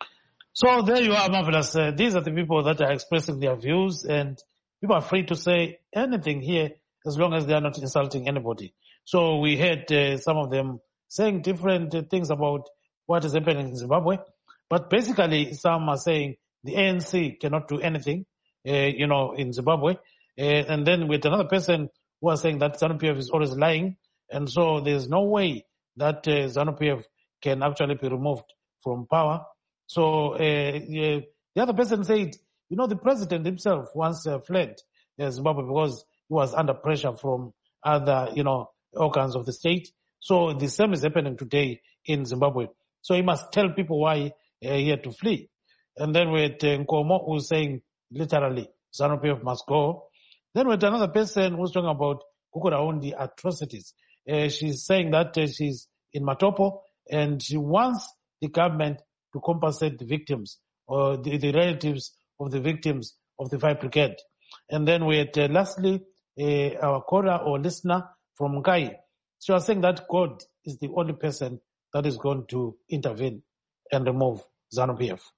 So there you are, Marvelous. Uh, these are the people that are expressing their views, and people are free to say anything here as long as they are not insulting anybody. So we heard uh, some of them saying different uh, things about what is happening in Zimbabwe. But basically, some are saying the A N C cannot do anything, uh, you know, in Zimbabwe. Uh, and then with another person who was saying that ZANU-P F is always lying. And so there's no way that uh, ZANU-P F can actually be removed from power. So uh, yeah, the other person said, you know, the president himself once uh, fled uh, Zimbabwe because he was under pressure from other, you know, organs of the state. So the same is happening today in Zimbabwe. So he must tell people why uh, he had to flee. And then with uh, Nkomo who's saying literally ZANU-P F must go. Then with another person who's talking about Kukuraundi atrocities. Uh, she's saying that uh, she's in Matopo and she wants the government to compensate the victims or the, the relatives of the victims of the fire brigade. And then we had uh, lastly uh, our caller or listener from Nkai. She was saying that God is the only person that is going to intervene and remove ZANU-P F.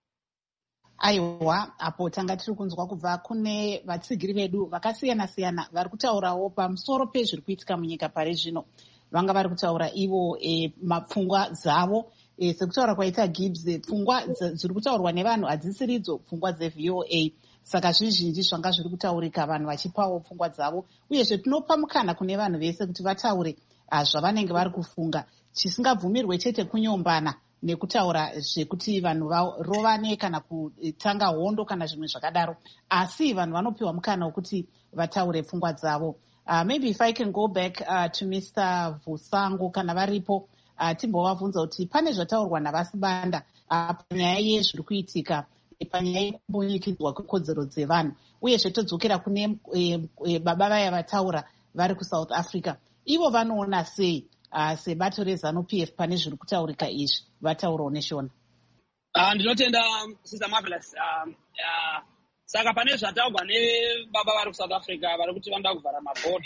Aiwa, apo tanga tiri kunzwa kubva kune vatsigiri vedu vakasiyana siyana vari kutaurawo pamusoro pezviri kuitika munyika pari zvino. Vanga vari kutaura ivo e, mapfungwa dzavo e, sekutaura kwaita Gibbs, pfungwa dziri kutaurwa nevanhu hadzisiridzo pfungwa dze-V O A. Saka zvizhinji zvanga zviri kutaurika vanhu vachipawo pfungwa dzavo. Uyezve tinopa mukana kune vanhu vese kuti vataure zvavanenge vari kufunga. Chisingabvumirwe chete kunyombana nekutaura zvekuti vanhu varovane kana kutanga hondo kana zvimwe zvakadaro. Asi vanhu vanopiwa mukana wekuti vataure pfungwa dzavo. Uh, maybe if I can go back uh, to Mister Vusango kana varipo uh, timbovabvunza kuti pane zvataurwa navasibanda uh, panyaya yezviri kuitika panyaya yekumbunyikidzwa kwekodzero dzevanhu uyezve todzokera kune e, e, baba vaya vataura vari kuSouth Africa. Ivo vanoona sei uh, sebato reZANU-P F pane zviri kutaurika izvi vataurawo neshona? Uh, ndinotenda Sister Marvelous. Uh, uh, Saka pane zvataurwa nebaba vari kuSouth Africa vari kuti vanoda kuvhara mabhodha.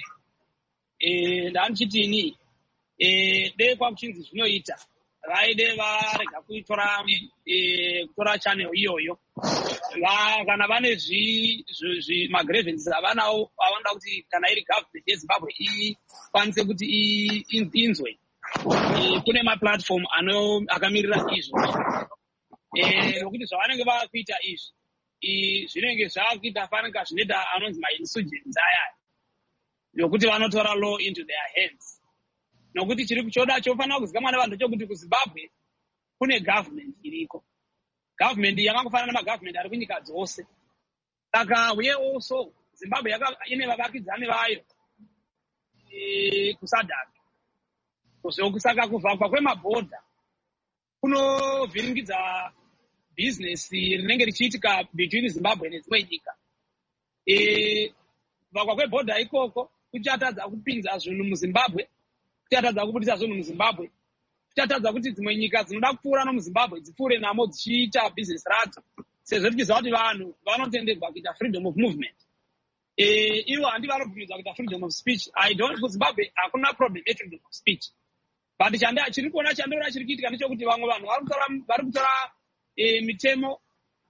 Eh ndanichitini eh de kwakuchinzi zvinoita. Vaide varega kuitora eh kutora channel iyoyo. Va kana vane zvi zvi magrevances avanawo avanda kuti kana iri government yeZimbabwe ikwanise kuti inzwe. Eh kune ma platform ano akamirira izvo. Eh nokuti zvavanenge vakuita izvi zvinenge zvakuita fanika zvinoita anonzi ma-insurgents aya nokuti vanotora law into their hands. Nokuti chiri kuchoda chofanira kuzikamwa nevanhu chokuti kuZimbabwe kune government iriko. Government yakangofanana nemagovernment ari kunyika dzose. Saka uye also Zimbabwe ine vavakidzani vayo kusadhaka. Kusaka kuvhakwa kwemabhodha kunovhiringidza business rinenge richiitika between Zimbabwe nedzimwe nyika. Eh vakwa kwebhodha ikoko kuchatadza kupinza zvinhu muZimbabwe, kuchatadza kubudisa zvinhu muZimbabwe, kuchatadza kuti dzimwe nyika dzinoda kupfuura nomuZimbabwe dzipfuure namo dzichiita business radzo, sezvo tichiziva kuti vanhu vanotenderwa kuita freedom of movement. eh iwo handi vanobvumidza kuti freedom of speech. I don't kuZimbabwe hakuna problem ye freedom of speech. But chanda chiri kuona chandora chiri kuitika ndechekuti vamwe vanhu vari kutora vari kutora eh mitemo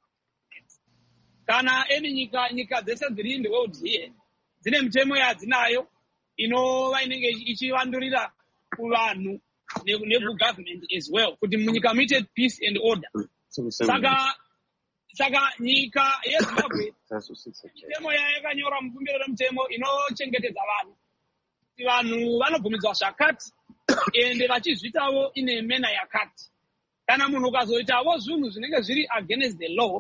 kana eni nyika nyika dzese dziri in the world here dzine mitemo yadzinayo inova inenge ichivandurira kuvanhu neku-government as well kuti munyika muite peace and order. Saka saka nyika yeZimbabwe mitemo yayo yakanyora mukumbiro remutemo inochengetedza vanhu kuti vanhu vanobvumidzwa zvakati ende vachizviitawo ine mena yakati. Kana munhu ukazoitawo zvinhu zvinenge zviri against the law,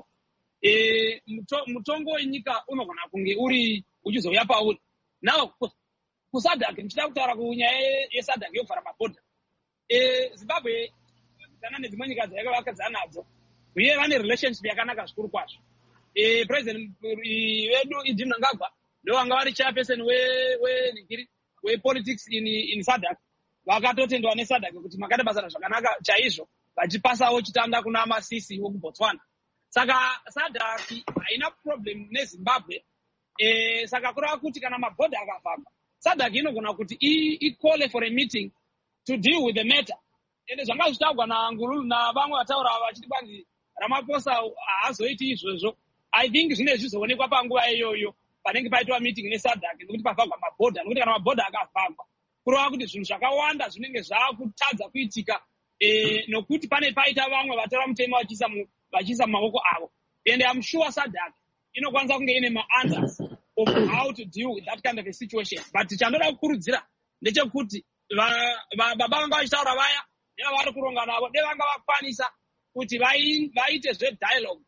eh mutongo wenyika unogona kunge uri uchizouya pauri. Now kusadhaki ndichida kutaura kunyaya yesadhaki yokuvhara mabhodha. Eh Zimbabwe dzana nedzimwe nyika dzayakavakadzana nadzo uye vane relationship yakanaka zvikuru kwazvo. Eh president wedu Idi Mnangagwa ndo anga vari chairperson we we nikiri we politics in in SADC. Vakatotendwa neSADC kuti makada basa zvakanaka chaizvo vachipasawo chitanda kuna masisi wokuBotswana. Saka SADC haina problem neZimbabwe. Eh saka kurava kuti kana mabhodha akavhagwa SADC inogona kuti i call for a meeting to deal with the matter. Ende zvanga zvitaurwa naNgululu navamwe vataura vachiti kwanzi Ramaphosa haazoiti izvozvo. I think zvine zvizoonekwa panguva iyoyo panenge paitwa meeting neSADC nokuti pavhagwa mabhodha nokuti kana mabhodha akavhagwa kurova kuti zvinhu zvakawanda zvinenge zvakutadza kuitika eh nokuti pane paita vamwe vatora mutemo vachiisa vachiisa mumaoko avo. And I'm sure SADC inokwanisa kunge ine ma-answers of how to deal with that kind of a situation. But chandoda kukurudzira ndechekuti baba vanga vachitaura vaya nevavari kuronga navo devanga vakwanisa kuti vaite zve-dialogue,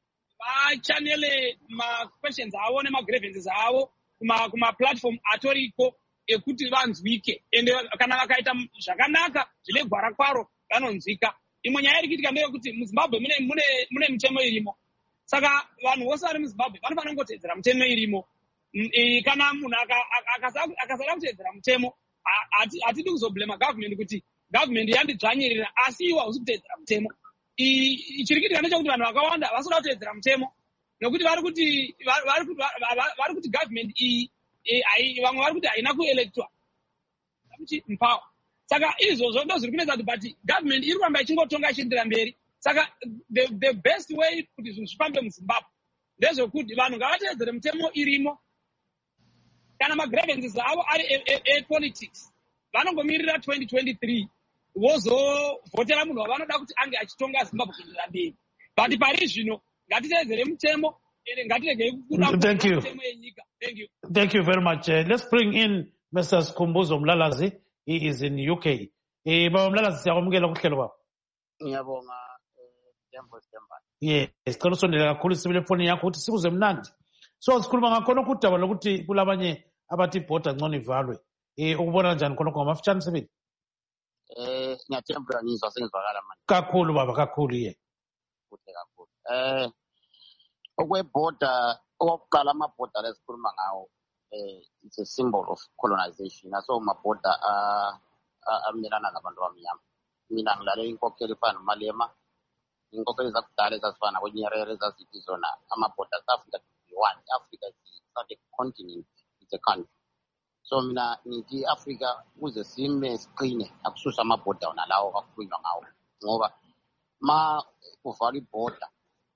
vachanele ma-questions avo nema-grievances avo kuma-platform atoriko ekuti vanzwike. Ende kana vakaita zvakanaka zvine gwara kwaro vanonzwika. Imwe nyaya iri kuitika ndeyekuti muZimbabwe mune mune mune mitemo irimo. Saka vanhu vose vari muZimbabwe vanofanira kungoteedzera mitemo irimo. Kana munhu akasada kuteedzera mutemo hatidi kuzoblema government kuti government yandidzvanyirira asi iwo hausi kuteedzera mutemo. Chiri kuitika ndechekuti vanhu vakawanda vasoda kuteedzera mutemo nokuti vari kuti vari kuti government iyi vamwe vari kuti haina kuelectwa mpower. Saka izvozvo ndo zviri kunetsa kuti but government iri kuramba ichingotonga ichiendera mberi. Saka the, the best way kuti zvinhu zvifambe muZimbabwe ndezvekuti vanhu ngavateedzere mitemo irimo. Kana ma-grievances avo ari e-politics vanongomirira twenty twenty-three vozovhotera munhu wavanoda kuti ange achitonga Zimbabwe kuendera mberi. But pari zvino ngatiteedzere mitemo ende ngatiregei kukuda mitemo yenyika. Thank you. Thank you very much. Uh, let's bring in Mister Skhumbuzo Mlalazi. He is in U K. Eh baba Mlalazi siyakwamukela kuhlelo baba. Ngiyabonga Tembo Stemba. Yes, sicela usondela kakhulu sibile phone yakho ukuthi sikuze mnandi. So sikhuluma ngakhona ukudaba lokuthi kulabanye abathi ibhoda ngcono ivalwe. Eh ukubona njani khona ngamafutshane sibili? Eh ngiyathemba ngizwa sengizwakala manje. Kakhulu baba kakhulu ye. Kuhle kakhulu. Eh okwebhoda okokuqala amabhoda lesikhuluma ngawo eh it's a symbol of colonization. Naso amabhoda amelana nabantu abamnyama. Mina ngilale inkokheli fana Malema. Inkokheli zakudala ezasifana kwenyerere zazithi zona amabhoda Africa one. Africa is not a continent, it's a country. So mina ngithi Africa kuze sime siqine akususa amabhoda wona lawo akukhulunywa ngawo ngoba ma kuvala ibhoda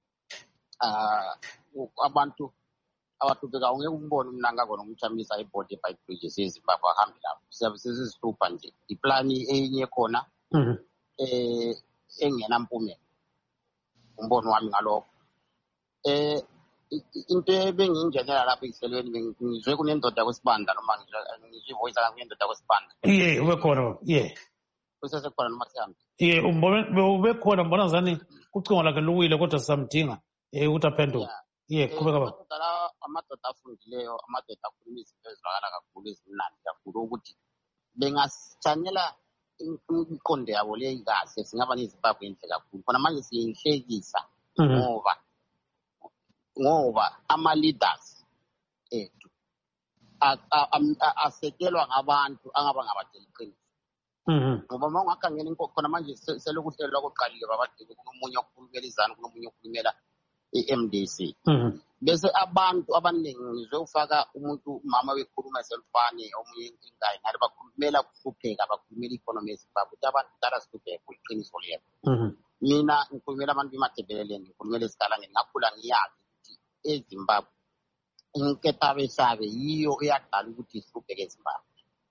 ah abantu abathubeka ungeke umbone Mnangagwa nomchamisa ibhoda eBite Bridges eZimbabwe ahambe lapho siyabe sesizihlupa nje iplani enye khona eh engena mpumela umbono wami ngalokho eh into ebengiyinjenela lapha iselweni ngizwe kunendoda kwesibanda noma ngizwe ivoice la kunendoda kwesibanda yeah ube khona yeah kusese khona noma sihambe yeah umbone ube khona mbona zani kucingo lakhe luwile kodwa sisamdinga eh ukuthi aphendule yeah qhubeka baba. La amadoda afundileyo amadoda akhuluma izinto ezivakala kakhulu ezimnandi kakhulu ukuthi bengasithanela imiqondo yabo le kahle singaba neZimbabwe enhle kakhulu khona manje siyihlekisa ngoba ngoba ama leaders ethu asekelwa ngabantu angaba ngabatshela iqiniso. Ngoba uma ungakhangela inkokhona manje selokuhlelwa koqalile babathi kunomunye okhulumela izanu kunomunye okhulumela i-M D C. Mhm. Bese abantu abaningi ngizofaka umuntu mama wekhuluma semfane omunye ingane ngale bakhulumela ukuhlupheka bakhulumela i-economy eZimbabwe ukuthi abantu dala sihlupheka kuyiqiniso leyo. Mhm. Mina ngikhulumela abantu bemathebeleleni ngikhulumela esikalangeni ngakhula ngiyazi ukuthi eZimbabwe inketha besabe yiyo eyadala ukuthi sihlupheke eZimbabwe.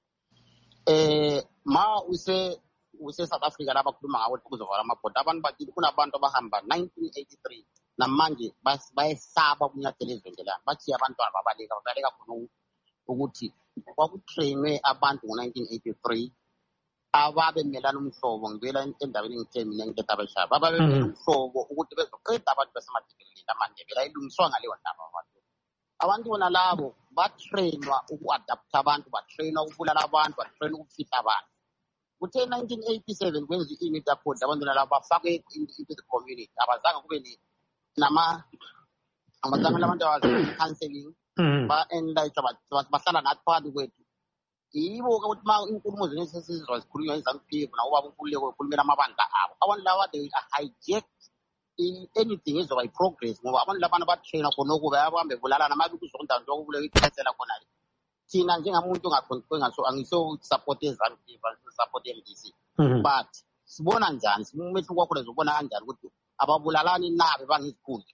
Eh ma use use South Africa laba khuluma ngawo ukuzovala amabhoda abantu bathi kunabantu abahamba nineteen eighty-three namanje bayesaba kunyathela ezwendelana bathi abantu ababaleka babaleka khona ukuthi kwakutrainwe abantu ngo-nineteen eighty-three ababe melana umhlobo ngibela endaweni engithe mina ngikhetha abashaba ababe melana umhlobo ukuthi bezoqeda abantu basemathebeleleni amandebela ayilungiswa ngaleyo ndaba abantu abantu bona labo batrainwa uku-adapta abantu batrainwa ukubulala abantu batrainwa ukufihla abantu kuthe nineteen eighty-seven kwenza i-unit aport abantu labo bafake into the community abazange kube ni nama amazange labantu abazi counseling ba-enlight bahlala nathi phakathi kwethu yibo ukuthi ma inkulumo zenu sesizwa zikhulunywa eZANU-P F nawo baba uNkululeko ukhulumela amabandla abo abantu laba they hijack anything ezoba i-progress ngoba abantu labana batrainwa khonoko bayabambe bulalana amabe kuzonda nje okubuleka ikhasela khona thina njengamuntu ongakhontiwe ngaso angiso-support eZANU-P F angiso-support M D C but sibona njani umehluko wakhona zobona kanjani ukuthi ababulalani nabe bangizikhundla.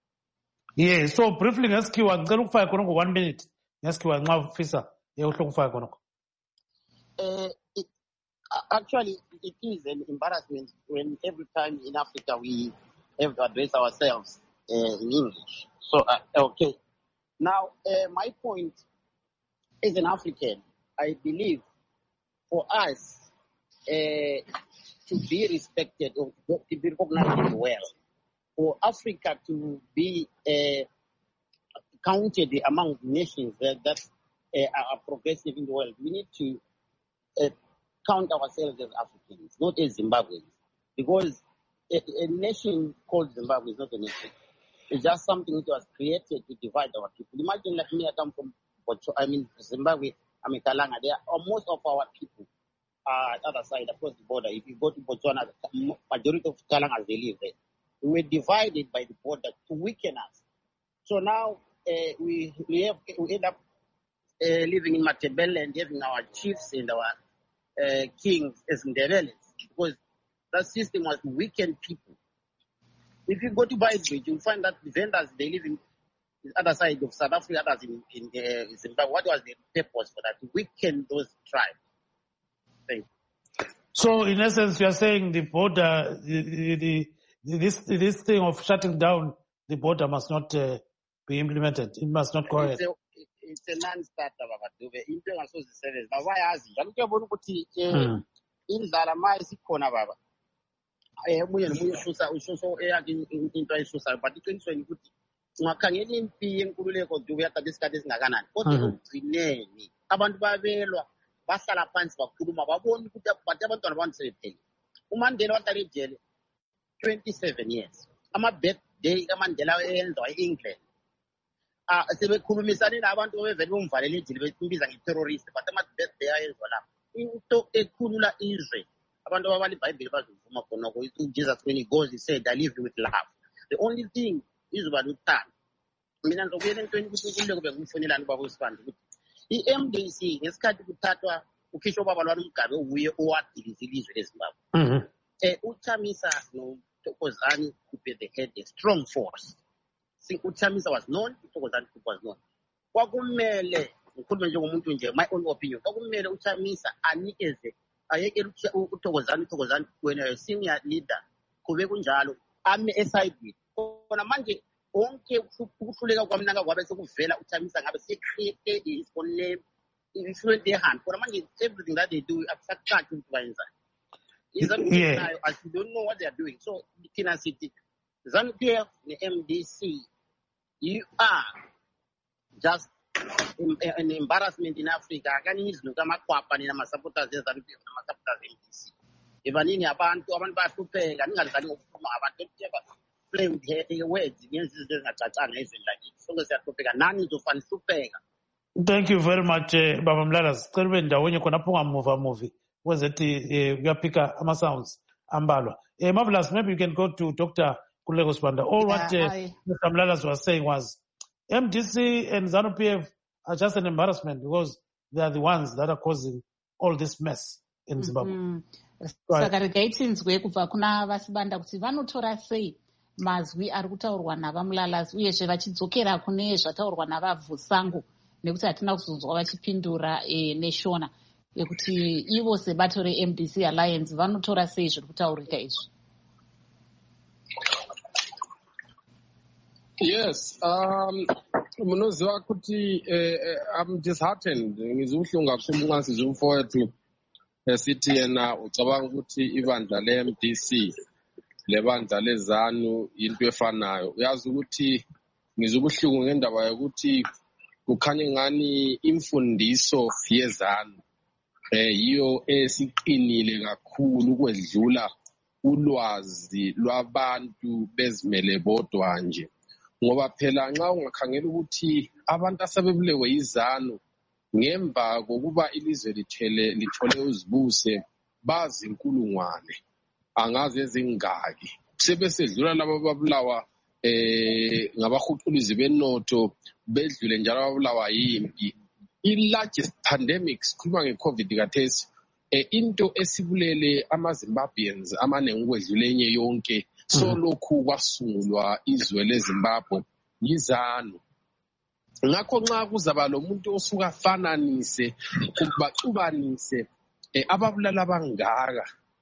Yeah, so briefly ngesikhiwa ngicela ukufaka khona ngo-one minute ngesikhiwa nxa ufisa uhloko ukufaka khonokho. Uh, it, actually, it is an embarrassment when every time in Africa we have to address ourselves uh, in English. So, uh, okay. Now, uh, my point as an African, I believe for us uh, to be respected or to be recognized well, for Africa to be uh, counted among nations that, that uh, are progressive in the world, we need to uh, count ourselves as Africans, not as Zimbabweans. Because a, a nation called Zimbabwe is not a nation. It's just something that was created to divide our people. Imagine like me, I come from, I mean, Zimbabwe, I mean, Kalanga. There are most of our people are uh, other side, across the border. If you go to Botswana, the majority of Kalangas, they live there. We were divided by the border to weaken us. So now uh, we we have we end up uh, living in Matabele and having our chiefs and our uh, kings as Ndebeles, because that system was to weaken people. If you go to Beitbridge, you'll find that the vendors, they live in the other side of South Africa, others in, in uh, Zimbabwe. What was the purpose for that? To weaken those tribes. Thank you. So, in essence, you are saying the border, the, the, the, this this thing of shutting down the border must not uh, be implemented. It must not go ahead. It's a, it's a non-starter, Baba. Into and social service. Now, why ask you? I'm going to in Zalama is Kona, Baba. I am going to so into a social, but you can put Makangeni M P and Kuleko do at this case Naganan. What do you name? Abantu Babelo, Basala Pans for Kuruma, won't put up whatever on one side. Woman, they not a jail twenty-seven years. I'm a bet they come and Delaware or England. Ah, se be Kurumisani, I want to have a room for a little bit of terrorists, but I'm a bet there as well. Into a Kurula Israel. I want to Bible Jesus when he goes, he said, I live with love. The only thing is about time. I mean, I'm going to the M D C is cut to Tata, Ukisho Babaluka, we what it is Zimbabwe. Uchamisa no Tokozani could be the head, a strong force. See, Uchamisa was known, Tokozani was known. Wagumele, my own opinion. Wagumele Uchamisa, Ani is it. I get Tokozani Tokozani when a senior leader, Kubegunjalo, I'm a side with. On a Monday, onke ukuhluleka kwamnanga kwabe sekuvela uThamisa ngabe secreate his own name influence their hand for manje everything that they do akusacathi ukuthi bayenzani izami as you don't know what they are doing. So thina sithi ZANU-P F ne-M D C, you are just an embarrassment in Africa. Akani izinuka amakwapa nina ama-supporters e-ZANU-P F nama-supporters e-M D C ebanini abantu abantu bayahlupheka ningadlali ngokuphuma abantu play with the words against this Thank you very much, uh, Baba Mlalas. Terwenda wenye kona punga mova movie. Was it uh, we pick ama sounds ambalwa. Uh, Marvelous, maybe you can go to Doctor Lagos Banda. All Yeah, what uh, I- Mister Mlalas was saying was M D C and ZANU-P F are just an embarrassment because they are the ones that are causing all this mess in Zimbabwe. Mhm. Right. Saka regai tinzwe kubva kuna vasibanda kuti vanotora sei mazwi ari kutaurwa navamulalazi uyezve vachidzokera kune zvataurwa navabvusangu nekuti hatina kuzonzwa vachipindura e, neshona yekuti ivo sebato re-M D C Alliance vanotora sei zviri kutaurika izvi. Yes, um, munoziva kuti uh, I'm disheartened. Ngizubuhlungu kakhulu nxa sizwa umfowethu esithi yena ucabanga ukuthi ibandla le-M D C lebandla lezanu into efanayo. Uyazi ukuthi ngizubuhlungu ngendaba yokuthi kukhanya ngani imfundiso yezanu eh yiyo esiqinile kakhulu ukwedlula ulwazi lwabantu bezimele bodwa nje. Ngoba phela nxa ungakhangela ukuthi abantu asebebulewe yizanu ngemva kokuba ilizwe lithele lithole uzibuse bazi inkulungwane angaze ezingaki sebesedlula labo babulawa eh ngabahuqulizi benotho bedlule njalo babulawa yimpi. I-largest pandemic sikhuluma nge-COVID kathesi eh into esibulele ama-Zimbabweans amaningi ukwedlula enye yonke so lokhu kwasungulwa izwe leZimbabwe yizanu. Ngakho nxa kuzaba lo muntu osuka fananise kubaxubanise eh ababulala bangaka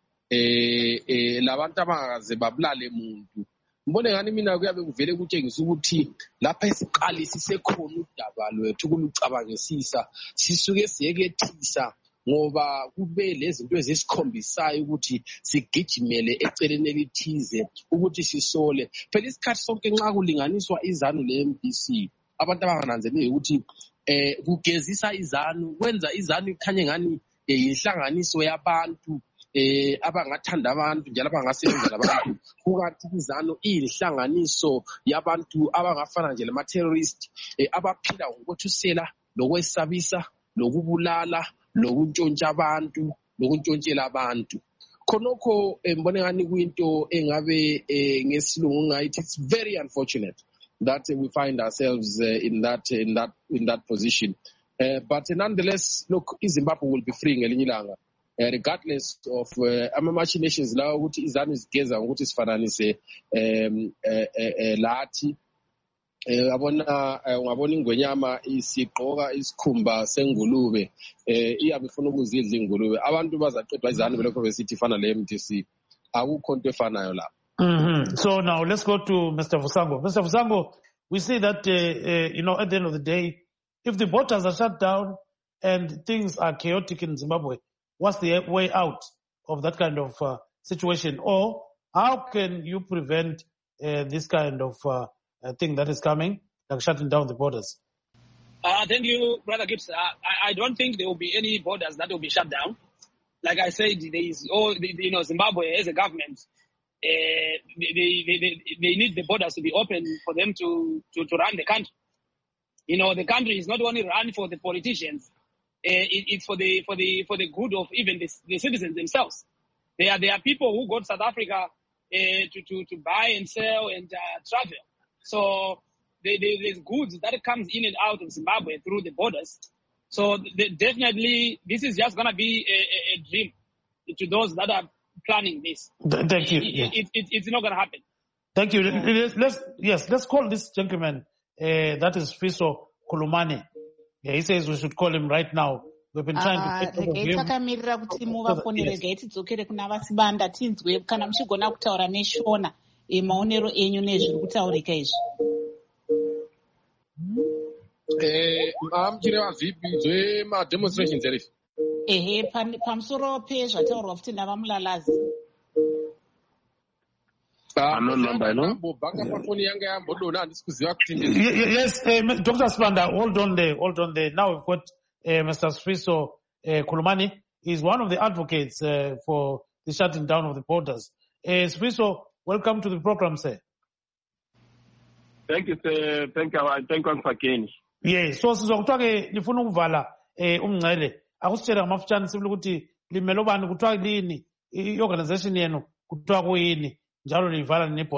eh eh labantu abangakaze babulale umuntu mbone ngani mina kuyabe kuvele kutshengisa ukuthi lapha esiqalisise khona udaba lwethu kulucabangisisa sisuke siyekethisa ngoba kube lezinto ezisikhombisa ukuthi sigijimele eceleni elithize ukuthi sisole. Phela isikhathi sonke nxa kulinganiswa izanu le-M D C abantu abangananzeleli ukuthi eh kugezisa izanu kwenza izanu ikhanye ngani inhlanganiso yabantu eh abangathanda abantu njalo abangasebenza labantu kukanti izanu iyinhlanganiso yabantu abangafana nje lama terrorist eh abaphila ngokuthusela lokwesabisa lokubulala lokuntshontsha abantu lokuntshontshela abantu. Khonokho mbone ngani kuyinto engabe ngesilungu ngayithi it's very unfortunate that we find ourselves uh, in that in that in that position. Uh, but nonetheless, look, Zimbabwe will be free ngelinye ilanga, uh, regardless of uh, ama machinations lawo ukuthi izanu izigeza ukuthi sifananise um uh, uh, lathi eh abona ungabona ingwenyama isigqoka isikhumba sengulube eh iyabe ifuna ukuzidla ingulube abantu bazaqedwa izanu belokho besithi fana le-M D C akukho into efanayo lapha. Mm-hmm. So now let's go to Mister Vusango. Mister Vusango, we see that, uh, uh, you know, at the end of the day, if the borders are shut down and things are chaotic in Zimbabwe, what's the way out of that kind of uh, situation? Or how can you prevent uh, this kind of uh, uh, thing that is coming, like shutting down the borders? Uh, thank you, Brother Gibbs. Uh, I, I don't think there will be any borders that will be shut down. Like I said, there is all, you know, Zimbabwe as a government, Uh, they, they, they, they need the borders to be open for them to, to, to run the country. You know, the country is not only run for the politicians, uh, it, it's for the, for the, for the good of even the, the citizens themselves. There are, there are people who go to South Africa uh, to, to, to buy and sell and uh, travel. So they, they, there's goods that comes in and out of Zimbabwe through the borders. So they, definitely this is just going to be a, a, a dream to those that are planning this. Thank you. It, Yeah. it, it, it's not going to happen. Thank you. Let's, let's yes, let's call this gentleman. Uh, that is Fiso Kulumane. Yeah, he says we should call him right now. We've been trying to get hold of regai him. takamirira kuti muvafonere regai tidzokere kuna vasibanda tinzwe kana muchigona kutaura neshona maonero enyu nezviri kutaurika izvi. Eh, amchireva vipi zve ma demonstrations ere? Ehe, pamusoro pezvataurwa futi navamulalazi. Yes, uh, Doctor Spanda, hold on there, hold on there. Now we've got uh, Mister Sfiso uh, Kulumani. He's one of the advocates uh, for the shutting down of the borders. Uh, Sfiso, welcome to the program, sir. Thank you, sir. Thank you. Thank you once again. Yes, so sizokuthiwa ke lifuna ukuvala eh umngcele. Akusitshela ngamafutshane sibule ukuthi limelo bani kuthiwa lini i-organization yenu kuthiwa kuyini njalo livala nebhodi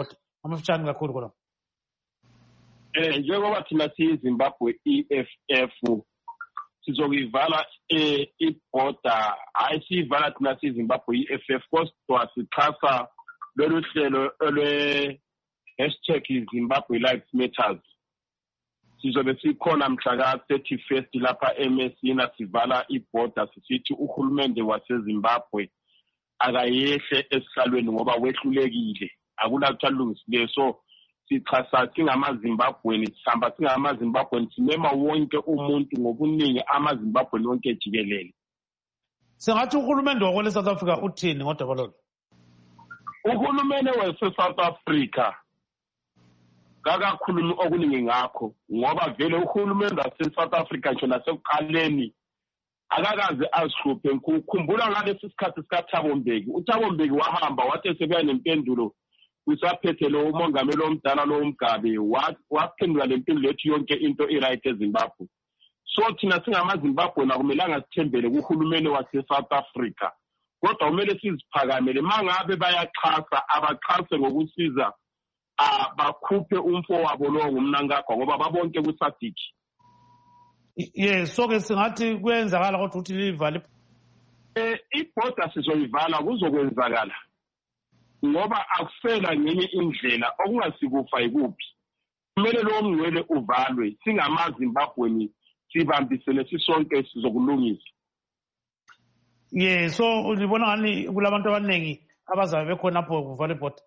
amafutshane kakhulu khona. Eh njengoba thina siyiZimbabwe E F F sizokuyivala eh iborder ayisivala thina siyiZimbabwe E F F kodwa sixhasa lolu hlelo olwe hashtag Zimbabwe Lives Matters. Sizobe sikhona mhla ka thirty-first lapha M S C na sivala iborder sisithi uhulumende waseZimbabwe akayehle esihlalweni ngoba wehlulekile akula kuchalungisileyo. So sichasa singamaZimbabweni sihamba singamaZimbabweni simema wonke umuntu ngobuningi amaZimbabweni wonke jikelele. Sengathi uhulumende wakwele South Africa uthini ngodaba lolu? Uhulumende wase South Africa kakakhulumi okuningi ngakho ngoba vele uhulumende wase South Africa nje nasekuqaleni akakaze asihluphe. Ukukhumbula ngalesi sikhathi sikaThabo Mbeki, uThabo Mbeki wahamba wathi sekuya nempendulo usaphethe lo umongameli omdala lo uMgabe waphendula lempendulo ethi yonke into iright eZimbabwe. So thina singamaZimbabwe nakumelanga sithembele kuhulumeni wase South Africa kodwa kumele siziphakamele mangabe bayaxhasa abaxhase ngokusiza abakhuphe umfo wabo lo ngumnankagwa ngoba babonke kusadiki. Yes, so ke singathi kuyenzakala kodwa uthi livale eh iborder sizoyivala kuzokwenzakala ngoba akusela ngenye indlela okungasikufa ikuphi. Kumele lo mngcwele uvalwe singamaZimbabweni sibambisene sisonke sizokulungisa. Yeah, so ulibona ngani kulabantu abaningi abazabe bekhona lapho kuvala iborder?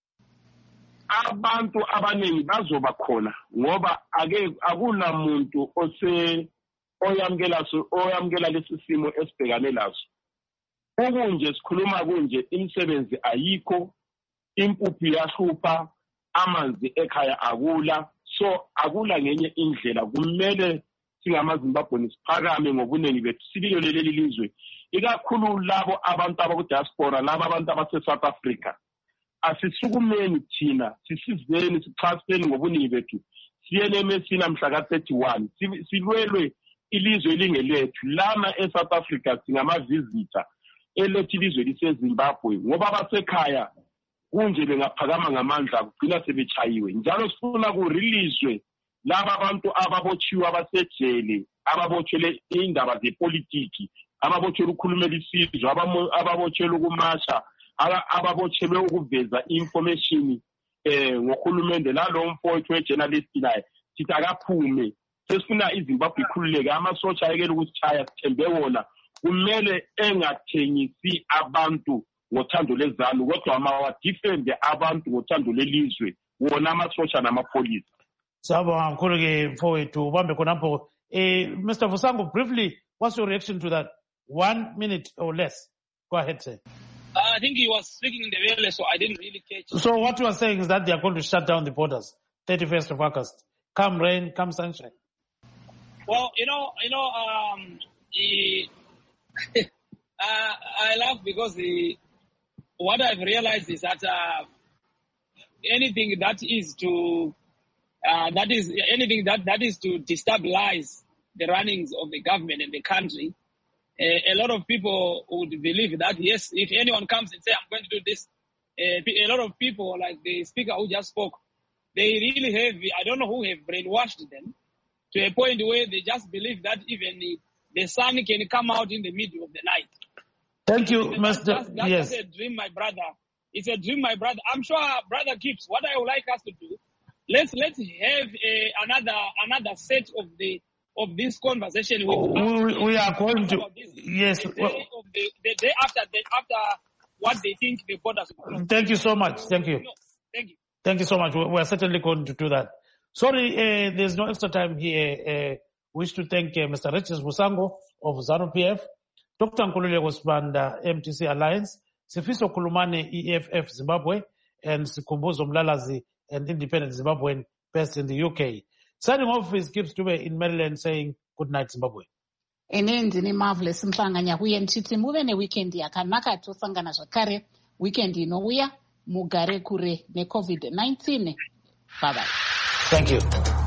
Abantu abaningi bazoba khona ngoba ake akuna muntu ose oyamkela oyamkela lesi simo esibhekane laso. Okunje sikhuluma kunje imisebenzi ayikho, impuphu yahlupha, amanzi ekhaya akula, so akula ngenye indlela. Kumele singamaZimbabweni siphakame ngobuningi bethu sililele leli lizwe ikakhulu labo abantu abakudiaspora labo abantu abase South Africa. Asisukumeni thina sisizeni sixhaseni ngobuningi bethu siyene mesina mhla ka thirty-one silwelwe ilizwe lingelethu lana eSouth Africa singamavisitor elethi ilizwe liseZimbabwe ngoba abasekhaya kunje bengaphakama ngamandla kugcina sebechayiwe. Njalo sifuna kurelease laba abantu ababotshiwe abasejele ababotshelwe indaba zepolitiki ababotshelwe ukukhulumela isizwe ababotshelwe ukumasha ababotshelwe ukuveza information eh ngohulumende lalo mfowethu wejournalist naye sithi akaphume. Sesifuna iZimbabwe ikhululeke amasotsha ayekela ukuchaya sithembe wona kumele engathengisi abantu ngothando lezanu kodwa amawadefende abantu ngothando lelizwe wona amasotsha namapolisi. Sabo mkhulu ke mfowethu ubambe khonapho. Eh Mister Vusango, briefly, what's your reaction to that? One minute or less. Go ahead, sir. Uh, I think he was speaking in the earlier, so I didn't really catch. So what you are saying is that they are going to shut down the borders, thirty-first of August. Come rain, come sunshine. Well, you know, you know, um, he, uh, I laugh because the, what I've realized is that uh, anything that is to uh, that is anything that, that is to destabilize the runnings of the government and the country. Uh, a lot of people would believe that, yes, if anyone comes and say, I'm going to do this, uh, a lot of people, like the speaker who just spoke, they really have, I don't know who have brainwashed them to a point where they just believe that even the, the sun can come out in the middle of the night. Thank you, that's, Mister That's, that's yes. a dream, my brother. It's a dream, my brother. I'm sure, Brother Gibbs, what I would like us to do, let's let's have a, another another set of the of this conversation with oh, we, we are going to yes the day, well, of the, the day after the, after what they think the borders. Thank you so much. Thank you. No, thank you. Thank you so much. We're certainly going to do that. Sorry, uh, there's no extra time here. Uh, wish to thank uh, Mister Richards Vusango of ZANU P F, Doctor Nkululeko Sibanda, M T C Alliance, Sifiso Kulumane, E F F Zimbabwe, and Sikhumbuzo Mlalazi, and Independent Zimbabwean based in the U K. Signing off is Gibbs Dube in Maryland saying good night Zimbabwe. Inendi ni marvelous mhlanganya kuye nchiti muve ne weekend yakanaka tosangana zvakare weekend inouya mugare kure ne COVID nineteen. Bye bye. Thank you.